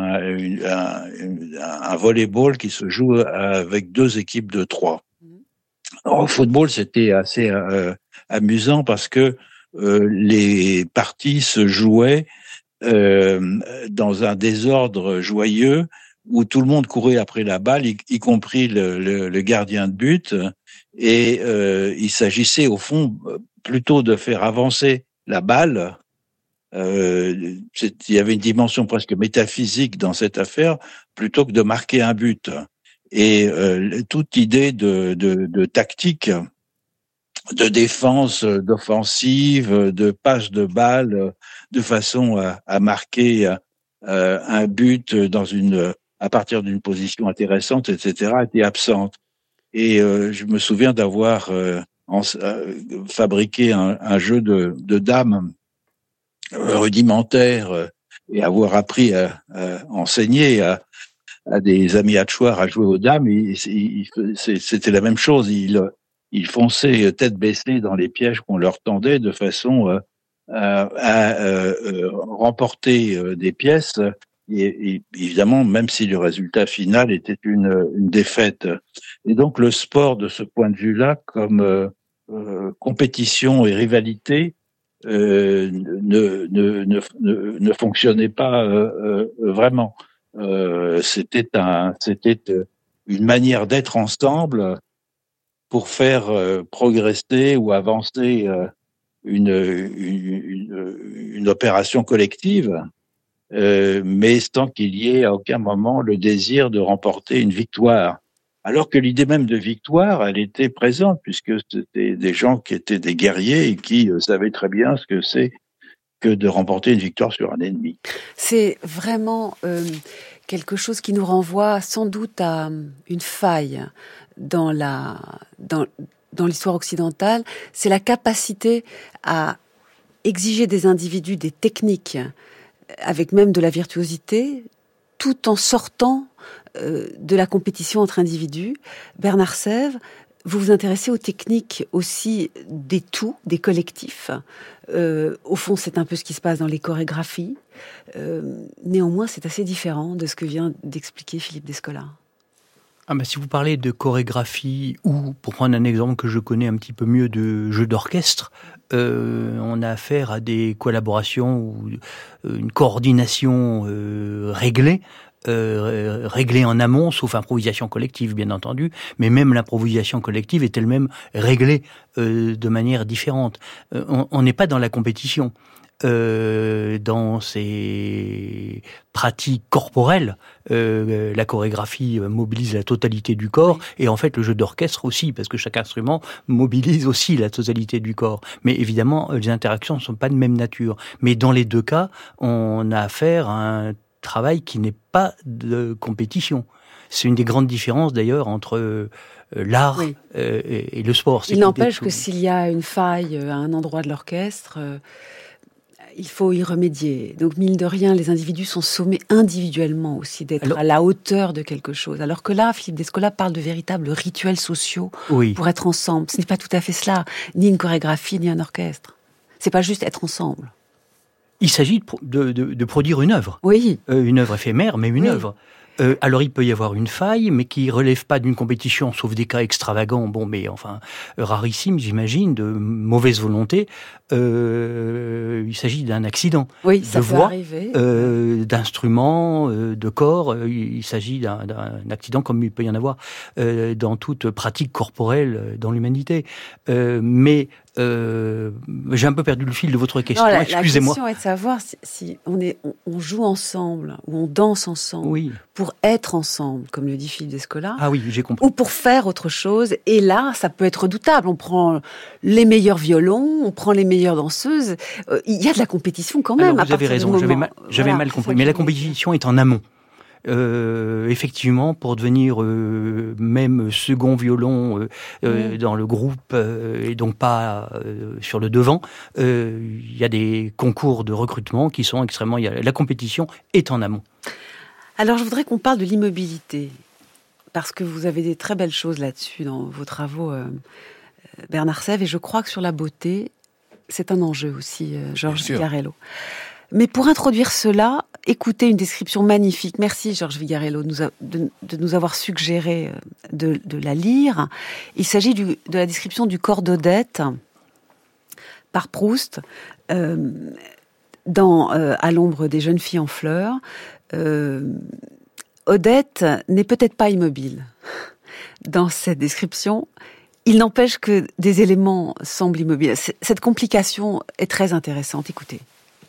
H: un volleyball qui se joue avec deux équipes de 3. Alors, au football, c'était assez amusant parce que les parties se jouaient dans un désordre joyeux où tout le monde courait après la balle, y compris le gardien de but, et il s'agissait au fond plutôt de faire avancer la balle. Il y avait une dimension presque métaphysique dans cette affaire plutôt que de marquer un but. Et toute idée de tactique, de défense, d'offensive, de passe de balle, de façon à marquer un but à partir d'une position intéressante, etc., était absente. Et je me souviens d'avoir fabriqué un jeu de dames rudimentaire et avoir appris à enseigner à des amis Achuars à jouer aux dames. C'était la même chose. Ils fonçaient tête baissée dans les pièges qu'on leur tendait de façon à remporter des pièces. Et évidemment, même si le résultat final était une défaite. Et donc, le sport, de ce point de vue-là, comme compétition et rivalité, ne fonctionnait pas vraiment. C'était une manière d'être ensemble pour faire progresser ou avancer une opération collective, mais sans qu'il y ait à aucun moment le désir de remporter une victoire. Alors que l'idée même de victoire, elle était présente, puisque c'était des gens qui étaient des guerriers et qui savaient très bien ce que c'est que de remporter une victoire sur un ennemi.
B: C'est vraiment quelque chose qui nous renvoie sans doute à une faille dans l'histoire occidentale. C'est la capacité à exiger des individus des techniques, avec même de la virtuosité, tout en sortant de la compétition entre individus. Bernard Sèvres, vous vous intéressez aux techniques aussi des des collectifs. Au fond, c'est un peu ce qui se passe dans les chorégraphies. Néanmoins, c'est assez différent de ce que vient d'expliquer Philippe Descola.
F: Si vous parlez de chorégraphie ou, pour prendre un exemple que je connais un petit peu mieux, de jeu d'orchestre, on a affaire à des collaborations ou une coordination réglée en amont, sauf improvisation collective, bien entendu, mais même l'improvisation collective est elle-même réglée de manière différente. On n'est pas dans la compétition. Dans ces pratiques corporelles, la chorégraphie mobilise la totalité du corps, et en fait le jeu d'orchestre aussi, parce que chaque instrument mobilise aussi la totalité du corps. Mais évidemment, les interactions ne sont pas de même nature. Mais dans les deux cas, on a affaire à un travail qui n'est pas de compétition. C'est une des grandes différences d'ailleurs entre l'art et le sport.
B: Il n'empêche que s'il y a une faille à un endroit de l'orchestre, il faut y remédier. Donc, mine de rien, les individus sont sommés individuellement aussi d'être à la hauteur de quelque chose. Alors que là, Philippe Descola parle de véritables rituels sociaux pour être ensemble. Ce n'est pas tout à fait cela, ni une chorégraphie, ni un orchestre. C'est pas juste être ensemble.
F: Il s'agit de produire une œuvre.
B: Oui.
F: Une œuvre éphémère, mais une œuvre. Alors il peut y avoir une faille, mais qui relève pas d'une compétition, sauf des cas extravagants, rarissimes, j'imagine, de mauvaise volonté. Il s'agit d'un accident de voix, d'instruments, de corps. Il s'agit d'un accident comme il peut y en avoir dans toute pratique corporelle dans l'humanité. Mais j'ai un peu perdu le fil de votre question.
B: Non,
F: excusez-moi.
B: La question est de savoir si on joue ensemble ou on danse ensemble pour être ensemble, comme le dit Philippe Descola.
F: Ah oui, j'ai compris.
B: Ou pour faire autre chose. Et là, ça peut être redoutable. On prend les meilleurs violons, on prend les meilleures danseuses. Il y a de la compétition quand même.
F: Alors, vous avez raison, j'avais mal compris. Mais la compétition est en amont. Effectivement, pour devenir même second violon dans le groupe et donc pas sur le devant, il y a des concours de recrutement qui sont extrêmement... La compétition est en amont.
B: Alors, je voudrais qu'on parle de l'immobilité, parce que vous avez des très belles choses là-dessus dans vos travaux, Bernard Sèvres, et je crois que sur la beauté, c'est un enjeu aussi, Georges Vigarello. Mais pour introduire cela, écoutez une description magnifique. Merci Georges Vigarello de nous avoir suggéré de la lire. Il s'agit de la description du corps d'Odette par Proust dans À l'ombre des jeunes filles en fleurs. Odette n'est peut-être pas immobile dans cette description. Il n'empêche que des éléments semblent immobiles. Cette complication est très intéressante. Écoutez.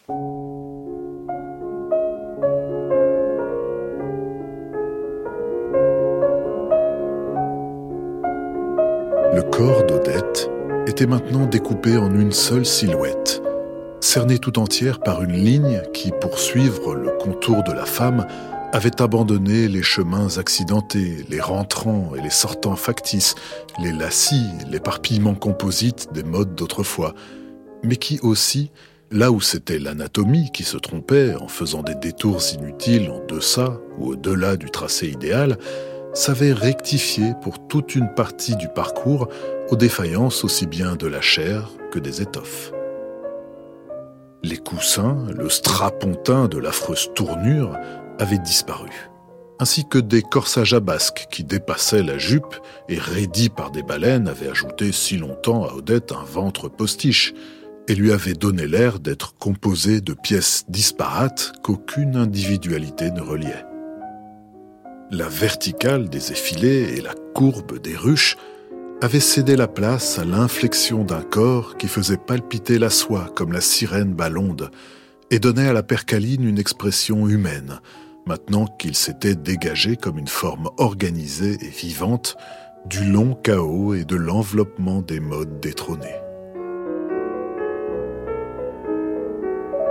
I: Le corps d'Odette était maintenant découpé en une seule silhouette, cernée tout entière par une ligne qui, pour suivre le contour de la femme, avait abandonné les chemins accidentés, les rentrants et les sortants factices, les lacis, l'éparpillement composite des modes d'autrefois, mais qui aussi, là où c'était l'anatomie qui se trompait en faisant des détours inutiles en deçà ou au-delà du tracé idéal, savait rectifier pour toute une partie du parcours aux défaillances aussi bien de la chair que des étoffes. Les coussins, le strapontin de l'affreuse tournure avaient disparu, ainsi que des corsages à basque qui dépassaient la jupe et raidis par des baleines avaient ajouté si longtemps à Odette un ventre postiche et lui avaient donné l'air d'être composé de pièces disparates qu'aucune individualité ne reliait. La verticale des effilés et la courbe des ruches avaient cédé la place à l'inflexion d'un corps qui faisait palpiter la soie comme la sirène ballonde et donnait à la percaline une expression humaine, maintenant qu'il s'était dégagé comme une forme organisée et vivante du long chaos et de l'enveloppement des modes détrônés.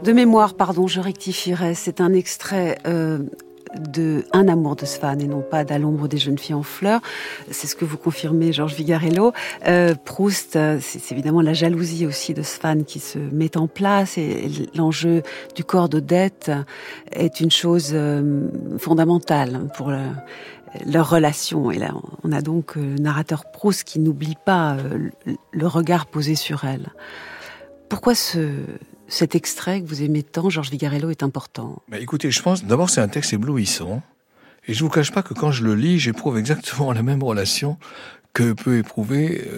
B: De mémoire, pardon, je rectifierai. C'est un extrait de Un amour de Swann et non pas d'À l'ombre des jeunes filles en fleurs. C'est ce que vous confirmez, Georges Vigarello. Proust, c'est évidemment la jalousie aussi de Swann qui se met en place, et l'enjeu du corps d'Odette est une chose fondamentale pour leur relation. Et là, on a donc le narrateur Proust qui n'oublie pas le regard posé sur elle. Pourquoi cet extrait que vous aimez tant, Georges Vigarello, est important?
G: Écoutez, je pense, d'abord, c'est un texte éblouissant. Et je vous cache pas que quand je le lis, j'éprouve exactement la même relation que peut éprouver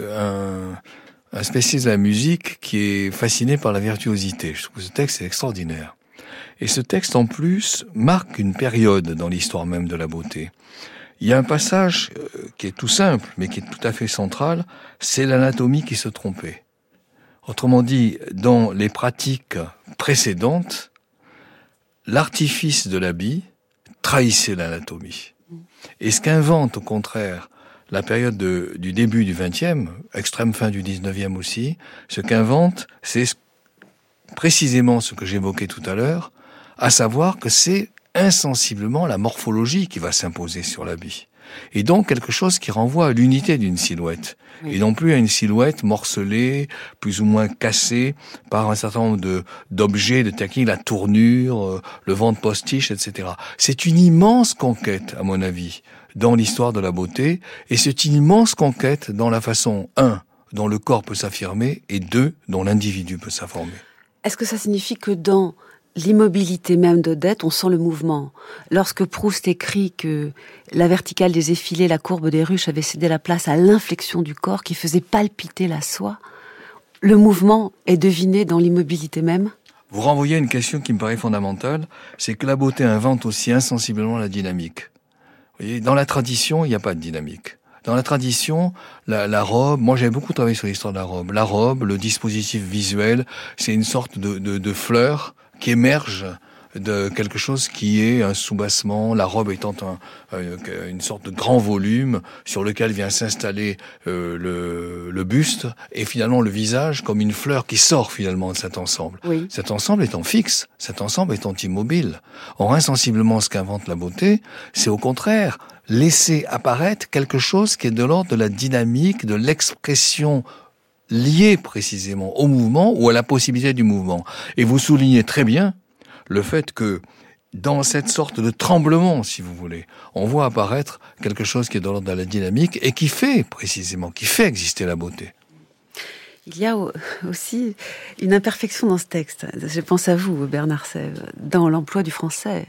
G: un spécialiste de la musique qui est fasciné par la virtuosité. Je trouve que ce texte est extraordinaire. Et ce texte, en plus, marque une période dans l'histoire même de la beauté. Il y a un passage qui est tout simple, mais qui est tout à fait central, c'est l'anatomie qui se trompait. Autrement dit, dans les pratiques précédentes, l'artifice de l'habit trahissait l'anatomie. Et ce qu'invente, au contraire, la période du début du XXe, extrême fin du XIXe aussi, ce qu'invente, c'est précisément ce que j'évoquais tout à l'heure, à savoir que c'est insensiblement la morphologie qui va s'imposer sur l'habit. Et donc quelque chose qui renvoie à l'unité d'une silhouette. Oui. Et non plus à une silhouette morcelée, plus ou moins cassée par un certain nombre d'objets, de techniques, la tournure, le vent de postiche, etc. C'est une immense conquête, à mon avis, dans l'histoire de la beauté, et c'est une immense conquête dans la façon, 1, dont le corps peut s'affirmer, et 2, dont l'individu peut s'affirmer.
B: Est-ce que ça signifie que dans l'immobilité même d'Odette, on sent le mouvement? Lorsque Proust écrit que la verticale des effilés, la courbe des ruches avait cédé la place à l'inflexion du corps qui faisait palpiter la soie, le mouvement est deviné dans l'immobilité même?
G: Vous renvoyez à une question qui me paraît fondamentale, c'est que la beauté invente aussi insensiblement la dynamique. Vous voyez, dans la tradition, il n'y a pas de dynamique. Dans la tradition, la robe, moi j'avais beaucoup travaillé sur l'histoire de la robe. La robe, le dispositif visuel, c'est une sorte de fleur qui émerge de quelque chose qui est un soubassement, la robe étant une sorte de grand volume sur lequel vient s'installer le buste, et finalement le visage comme une fleur qui sort finalement de cet ensemble. Oui. Cet ensemble étant fixe, cet ensemble étant immobile. Or, insensiblement, ce qu'invente la beauté, c'est au contraire laisser apparaître quelque chose qui est de l'ordre de la dynamique, de l'expression liée précisément au mouvement ou à la possibilité du mouvement. Et vous soulignez très bien le fait que dans cette sorte de tremblement, si vous voulez, on voit apparaître quelque chose qui est de l'ordre de la dynamique et qui fait exister la beauté.
B: Il y a aussi une imperfection dans ce texte. Je pense à vous, Bernard Sèvres, dans l'emploi du français,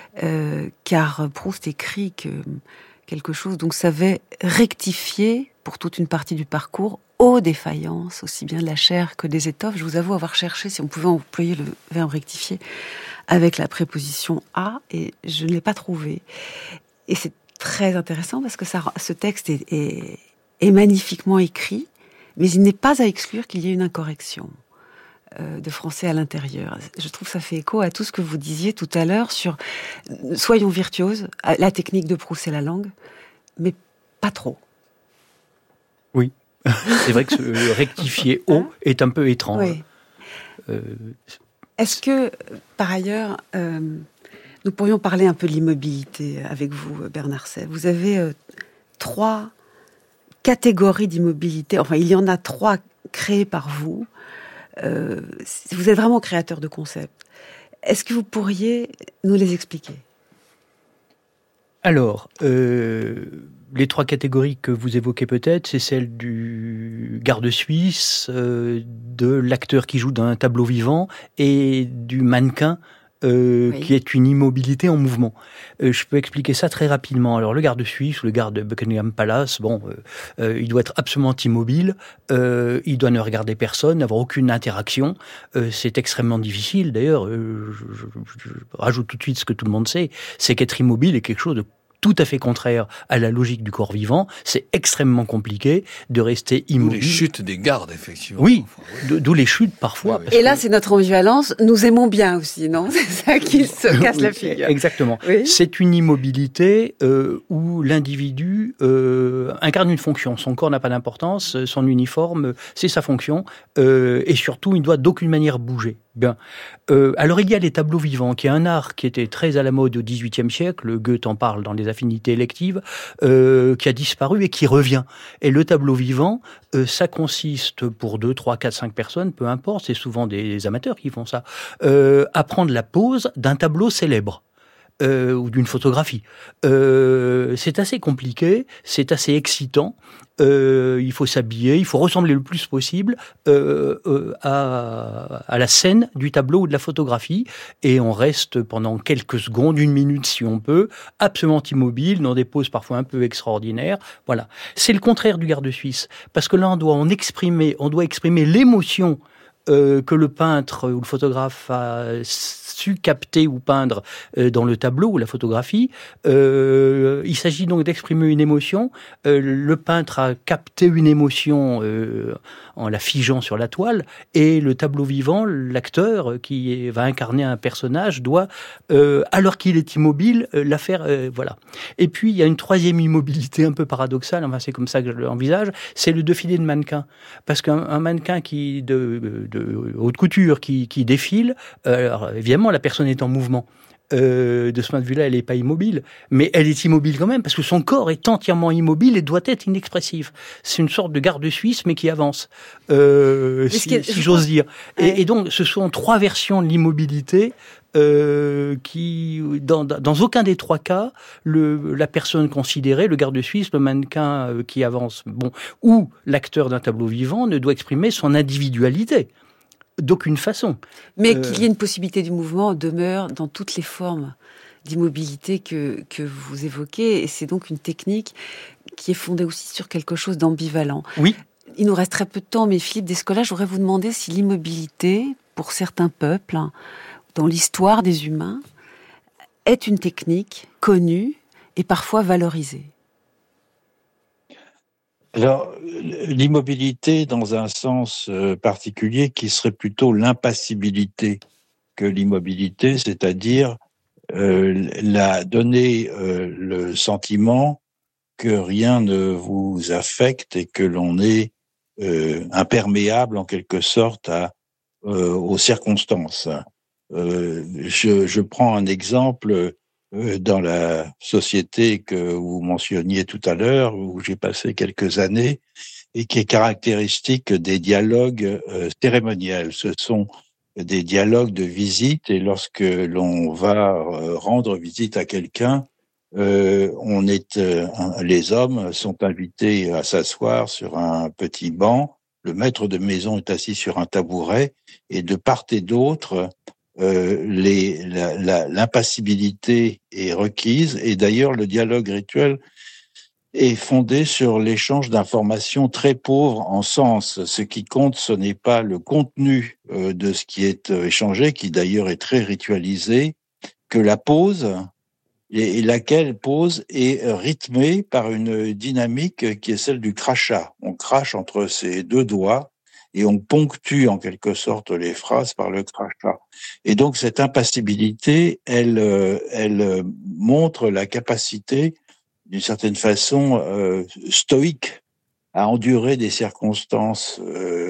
B: car Proust écrit que quelque chose donc savait rectifier pour toute une partie du parcours aux défaillances, aussi bien de la chair que des étoffes. Je vous avoue avoir cherché si on pouvait employer le verbe rectifier avec la préposition à, et je ne l'ai pas trouvé. Et c'est très intéressant parce que ce texte est magnifiquement écrit, mais il n'est pas à exclure qu'il y ait une incorrection de français à l'intérieur. Je trouve que ça fait écho à tout ce que vous disiez tout à l'heure sur soyons virtuoses, la technique de Proust c'est la langue, mais pas trop.
F: Oui. C'est vrai que ce rectifier haut est un peu étrange.
B: Oui. Est-ce que, par ailleurs, nous pourrions parler un peu de l'immobilité avec vous, Bernard Sèvres? Vous avez 3 catégories d'immobilité. Enfin, il y en a 3 créées par vous. Vous êtes vraiment créateur de concepts. Est-ce que vous pourriez nous les expliquer?
F: Alors, les 3 catégories que vous évoquez peut-être, c'est celle du garde suisse, de l'acteur qui joue dans un tableau vivant et du mannequin oui. Qui est une immobilité en mouvement. Je peux expliquer ça très rapidement. Alors le garde suisse ou le garde de Buckingham Palace, il doit être absolument immobile, il doit ne regarder personne, n'avoir aucune interaction. C'est extrêmement difficile. D'ailleurs, je rajoute tout de suite ce que tout le monde sait, c'est qu'être immobile est quelque chose de tout à fait contraire à la logique du corps vivant. C'est extrêmement compliqué de rester immobile.
G: D'où les chutes des gardes, effectivement.
F: Oui, d'où les chutes parfois.
B: Et là, c'est notre ambivalence. Nous aimons bien aussi, non? C'est ça qui se casse la figure.
F: Exactement. Oui. C'est une immobilité où l'individu incarne une fonction. Son corps n'a pas d'importance, son uniforme, c'est sa fonction. Et surtout, il ne doit d'aucune manière bouger. Bien. Alors il y a les tableaux vivants, qui est un art qui était très à la mode au XVIIIe siècle, Goethe en parle dans les affinités électives, qui a disparu et qui revient. Et le tableau vivant, ça consiste pour 2, 3, 4, 5 personnes, peu importe, c'est souvent des amateurs qui font ça, à prendre la pose d'un tableau célèbre. Ou d'une photographie. C'est assez compliqué, c'est assez excitant. Il faut s'habiller, il faut ressembler le plus possible à la scène du tableau ou de la photographie, et on reste pendant quelques secondes, 1 minute si on peut, absolument immobile, dans des poses parfois un peu extraordinaires. Voilà, c'est le contraire du garde suisse, parce que là on doit exprimer l'émotion que le peintre ou le photographe a su capter ou peindre dans le tableau ou la photographie. Il s'agit donc d'exprimer une émotion. Le peintre a capté une émotion en la figeant sur la toile, et le tableau vivant, l'acteur qui va incarner un personnage doit, alors qu'il est immobile, la faire. Voilà. Et puis il y a une troisième immobilité un peu paradoxale. Enfin, c'est comme ça que je l'envisage. C'est le défilé de mannequins, parce qu'un mannequin qui de haute couture qui défile, alors évidemment la personne est en mouvement. De ce point de vue-là, elle n'est pas immobile, mais elle est immobile quand même, parce que son corps est entièrement immobile et doit être inexpressif. C'est une sorte de garde suisse, mais qui avance, si j'ose dire. Et donc, ce sont 3 versions de l'immobilité qui, dans aucun des 3 cas, la personne considérée, le garde suisse, le mannequin qui avance, ou l'acteur d'un tableau vivant, ne doit exprimer son individualité. D'aucune façon.
B: Mais qu'il y ait une possibilité du mouvement demeure dans toutes les formes d'immobilité que vous évoquez, et c'est donc une technique qui est fondée aussi sur quelque chose d'ambivalent.
F: Oui.
B: Il nous reste très peu de temps, mais Philippe Descola, je voudrais vous demander si l'immobilité, pour certains peuples, dans l'histoire des humains, est une technique connue et parfois valorisée.
H: Alors, l'immobilité dans un sens particulier qui serait plutôt l'impassibilité que l'immobilité, c'est-à-dire donner le sentiment que rien ne vous affecte et que l'on est imperméable en quelque sorte aux circonstances. Je prends un exemple. Dans la société que vous mentionniez tout à l'heure, où j'ai passé quelques années, et qui est caractéristique des dialogues cérémoniels. Ce sont des dialogues de visite, et lorsque l'on va rendre visite à quelqu'un, les hommes sont invités à s'asseoir sur un petit banc, le maître de maison est assis sur un tabouret, et de part et d'autre, l'impassibilité est requise, et d'ailleurs le dialogue rituel est fondé sur l'échange d'informations très pauvres en sens. Ce qui compte, ce n'est pas le contenu de ce qui est échangé, qui d'ailleurs est très ritualisé, que la pause, et laquelle pause est rythmée par une dynamique qui est celle du crachat. On crache entre ses 2 doigts, et on ponctue en quelque sorte les phrases par le crachat. Et donc cette impassibilité, elle montre la capacité, d'une certaine façon stoïque, à endurer des circonstances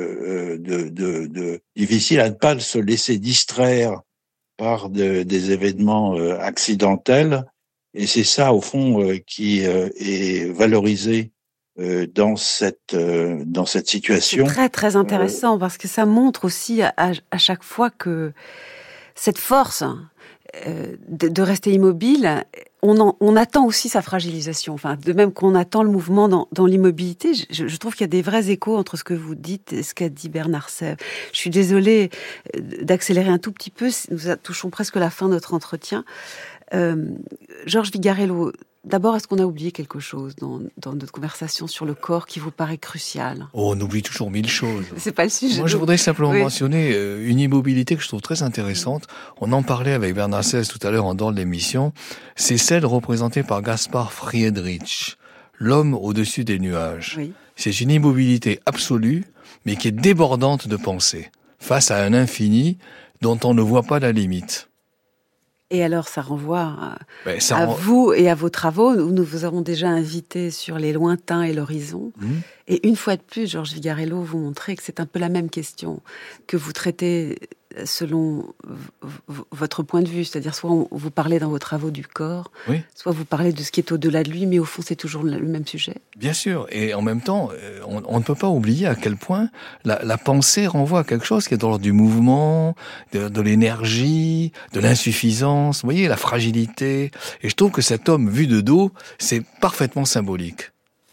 H: difficiles, à ne pas se laisser distraire par des événements accidentels. Et c'est ça, au fond, qui est valorisé dans cette situation.
B: C'est très, très intéressant, parce que ça montre aussi à chaque fois que cette force de rester immobile, on attend aussi sa fragilisation. Enfin, de même qu'on attend le mouvement dans l'immobilité, je trouve qu'il y a des vrais échos entre ce que vous dites et ce qu'a dit Bernard Sèvres. Je suis désolée d'accélérer un tout petit peu, nous touchons presque la fin de notre entretien. Georges Vigarello, d'abord, est-ce qu'on a oublié quelque chose dans notre conversation sur le corps qui vous paraît crucial ?
G: Oh, on oublie toujours 1000 choses.
B: C'est pas le sujet.
G: Moi, je voudrais simplement mentionner une immobilité que je trouve très intéressante. On en parlait avec Bernard Sèvres tout à l'heure en dehors de l'émission. C'est celle représentée par Gaspard Friedrich, l'homme au-dessus des nuages. Oui. C'est une immobilité absolue, mais qui est débordante de pensée, face à un infini dont on ne voit pas la limite.
B: Et alors, ça renvoie à vous et à vos travaux, où nous vous avons déjà invité sur les lointains et l'horizon. Et une fois de plus, Georges Vigarello, vous montrez que c'est un peu la même question que vous traitez selon votre point de vue. C'est-à-dire, soit vous parlez dans vos travaux du corps,
G: oui.
B: soit vous parlez de ce qui est au-delà de lui, mais au fond, c'est toujours le même sujet.
G: Bien sûr, et en même temps, on ne peut pas oublier à quel point la pensée renvoie à quelque chose qui est dans l'ordre du mouvement, de l'énergie, de l'insuffisance, vous voyez, la fragilité. Et je trouve que cet homme vu de dos, c'est parfaitement symbolique.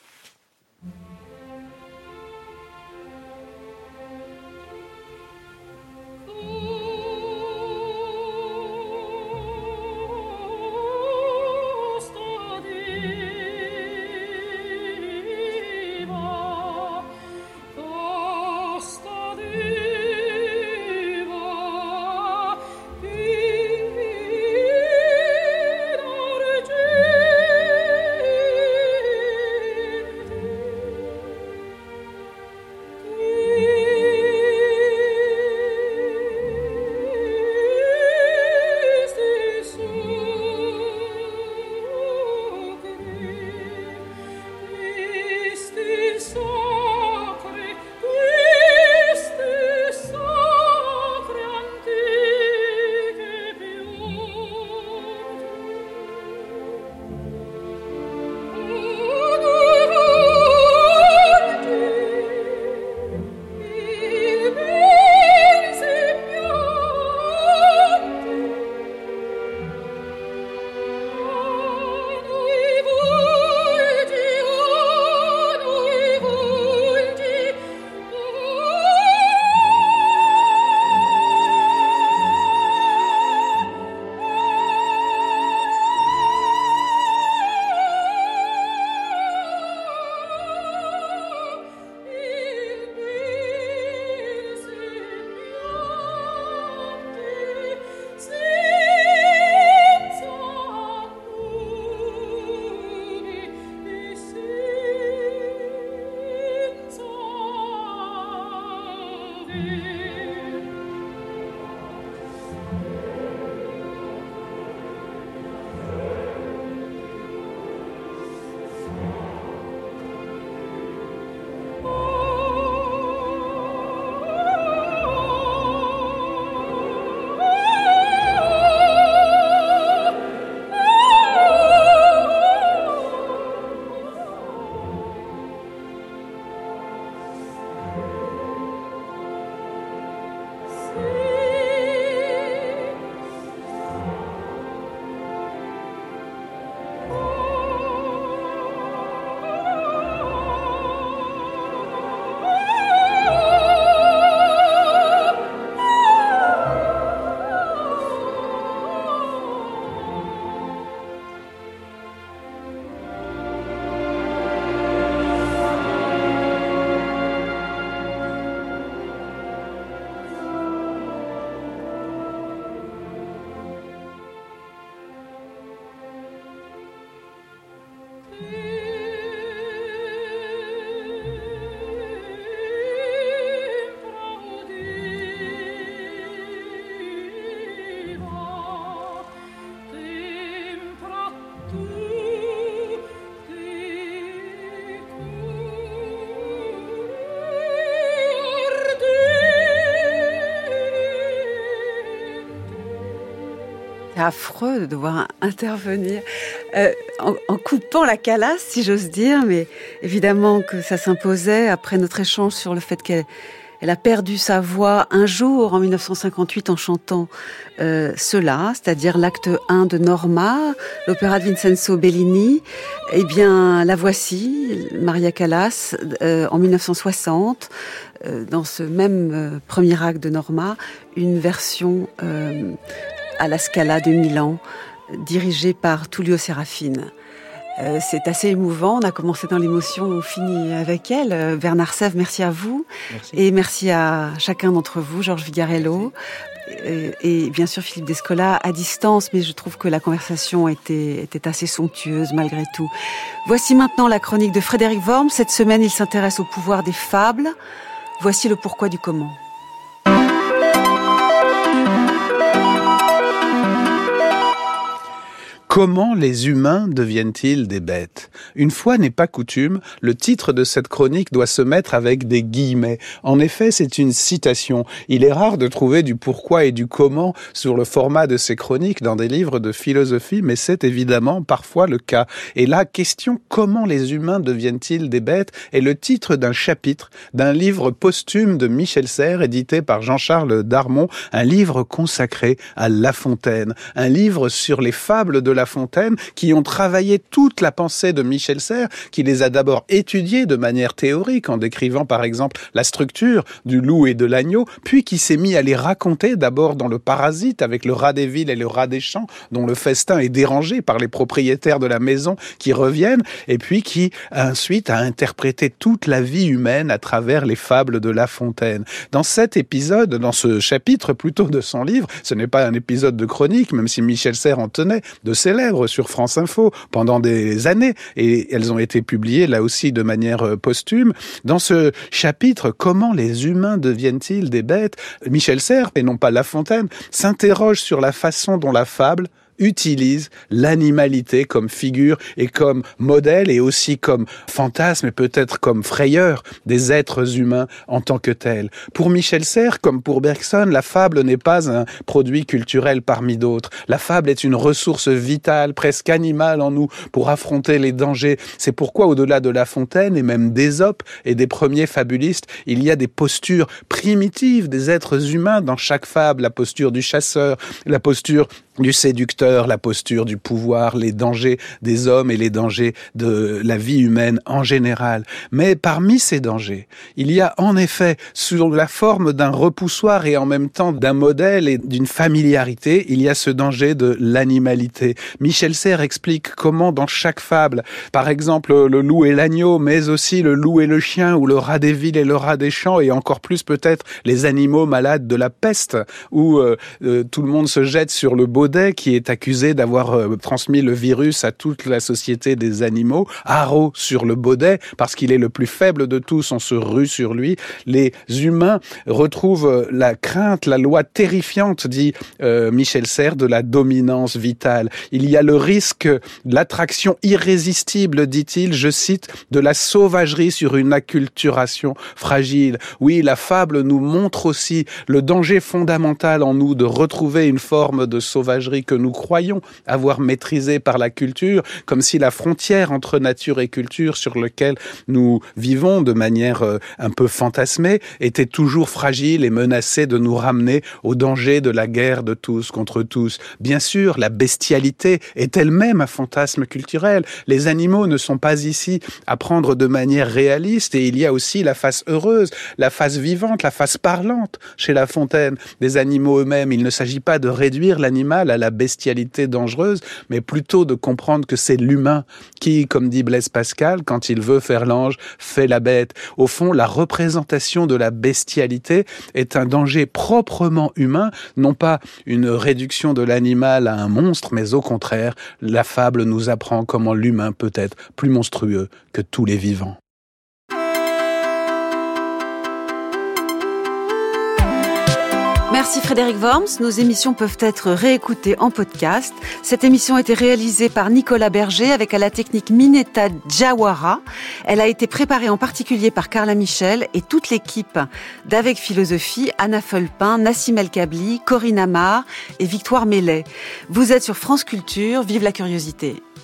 B: C'est affreux de devoir intervenir en coupant la calasse, si j'ose dire, mais évidemment que ça s'imposait après notre échange sur le fait qu'elle a perdu sa voix un jour en 1958 en chantant cela, c'est-à-dire l'acte 1 de Norma, l'opéra de Vincenzo Bellini. Eh bien, la voici, Maria Callas, en 1960, dans ce même premier acte de Norma, une version à la Scala de Milan, dirigée par Tullio Serafine. C'est assez émouvant. On a commencé dans l'émotion, on finit avec elle. Bernard Sèvres, merci à vous.
F: Merci.
B: Et merci à chacun d'entre vous, Georges Vigarello et bien sûr Philippe Descola à distance, mais je trouve que la conversation était assez somptueuse malgré tout. Voici maintenant la chronique de Frédéric Worm. Cette semaine, il s'intéresse au pouvoir des fables. Voici le pourquoi du comment.
J: Comment les humains deviennent-ils des bêtes ? Une fois n'est pas coutume, le titre de cette chronique doit se mettre avec des guillemets. En effet, c'est une citation. Il est rare de trouver du pourquoi et du comment sur le format de ces chroniques dans des livres de philosophie, mais c'est évidemment parfois le cas. Et la question « Comment les humains deviennent-ils des bêtes ?» est le titre d'un chapitre d'un livre posthume de Michel Serres, édité par Jean-Charles Darmon, un livre consacré à La Fontaine, un livre sur les fables de La Fontaine qui ont travaillé toute la pensée de Michel Serres, qui les a d'abord étudiées de manière théorique en décrivant par exemple la structure du loup et de l'agneau, puis qui s'est mis à les raconter d'abord dans Le Parasite avec le rat des villes et le rat des champs, dont le festin est dérangé par les propriétaires de la maison qui reviennent, et puis qui ensuite a interprété toute la vie humaine à travers les fables de La Fontaine. Dans cet épisode, dans ce chapitre plutôt de son livre, ce n'est pas un épisode de chronique, même si Michel Serres en tenait de célèbres sur France Info pendant des années, et elles ont été publiées là aussi de manière posthume. Dans ce chapitre, comment les humains deviennent-ils des bêtes ? Michel Serres, et non pas La Fontaine, s'interroge sur la façon dont la fable utilise l'animalité comme figure et comme modèle et aussi comme fantasme et peut-être comme frayeur des êtres humains en tant que tels. Pour Michel Serres, comme pour Bergson, la fable n'est pas un produit culturel parmi d'autres. La fable est une ressource vitale, presque animale en nous pour affronter les dangers. C'est pourquoi au-delà de La Fontaine et même d'Ésope et des premiers fabulistes, il y a des postures primitives des êtres humains dans chaque fable, la posture du chasseur, la posture du séducteur, la posture du pouvoir, les dangers des hommes et les dangers de la vie humaine en général. Mais parmi ces dangers, il y a en effet, sous la forme d'un repoussoir et en même temps d'un modèle et d'une familiarité, il y a ce danger de l'animalité. Michel Serres explique comment dans chaque fable, par exemple le loup et l'agneau, mais aussi le loup et le chien, ou le rat des villes et le rat des champs, et encore plus peut-être les animaux malades de la peste, où tout le monde se jette sur le baudet qui est accusé d'avoir transmis le virus à toute la société des animaux, haro sur le baudet, parce qu'il est le plus faible de tous, on se rue sur lui. Les humains retrouvent la crainte, la loi terrifiante, dit Michel Serres, de la dominance vitale. Il y a le risque, l'attraction irrésistible, dit-il, je cite, de la sauvagerie sur une acculturation fragile. Oui, la fable nous montre aussi le danger fondamental en nous de retrouver une forme de sauvagerie que nous croyons avoir maîtrisée par la culture, comme si la frontière entre nature et culture sur laquelle nous vivons de manière un peu fantasmée était toujours fragile et menacée de nous ramener au danger de la guerre de tous contre tous. Bien sûr, la bestialité est elle-même un fantasme culturel. Les animaux ne sont pas ici à prendre de manière réaliste, et il y a aussi la face heureuse, la face vivante, la face parlante chez La Fontaine des animaux eux-mêmes. Il ne s'agit pas de réduire l'animal à la bestialité dangereuse, mais plutôt de comprendre que c'est l'humain qui, comme dit Blaise Pascal, quand il veut faire l'ange, fait la bête. Au fond, la représentation de la bestialité est un danger proprement humain, non pas une réduction de l'animal à un monstre, mais au contraire, la fable nous apprend comment l'humain peut être plus monstrueux que tous les vivants.
B: Merci Frédéric Worms. Nos émissions peuvent être réécoutées en podcast. Cette émission a été réalisée par Nicolas Berger avec à la technique Mineta Djawara. Elle a été préparée en particulier par Carla Michel et toute l'équipe d'Avec Philosophie, Anna Fulpin, Nassim El Kabli, Corinne Amar et Victoire Mellet. Vous êtes sur France Culture, vive la curiosité.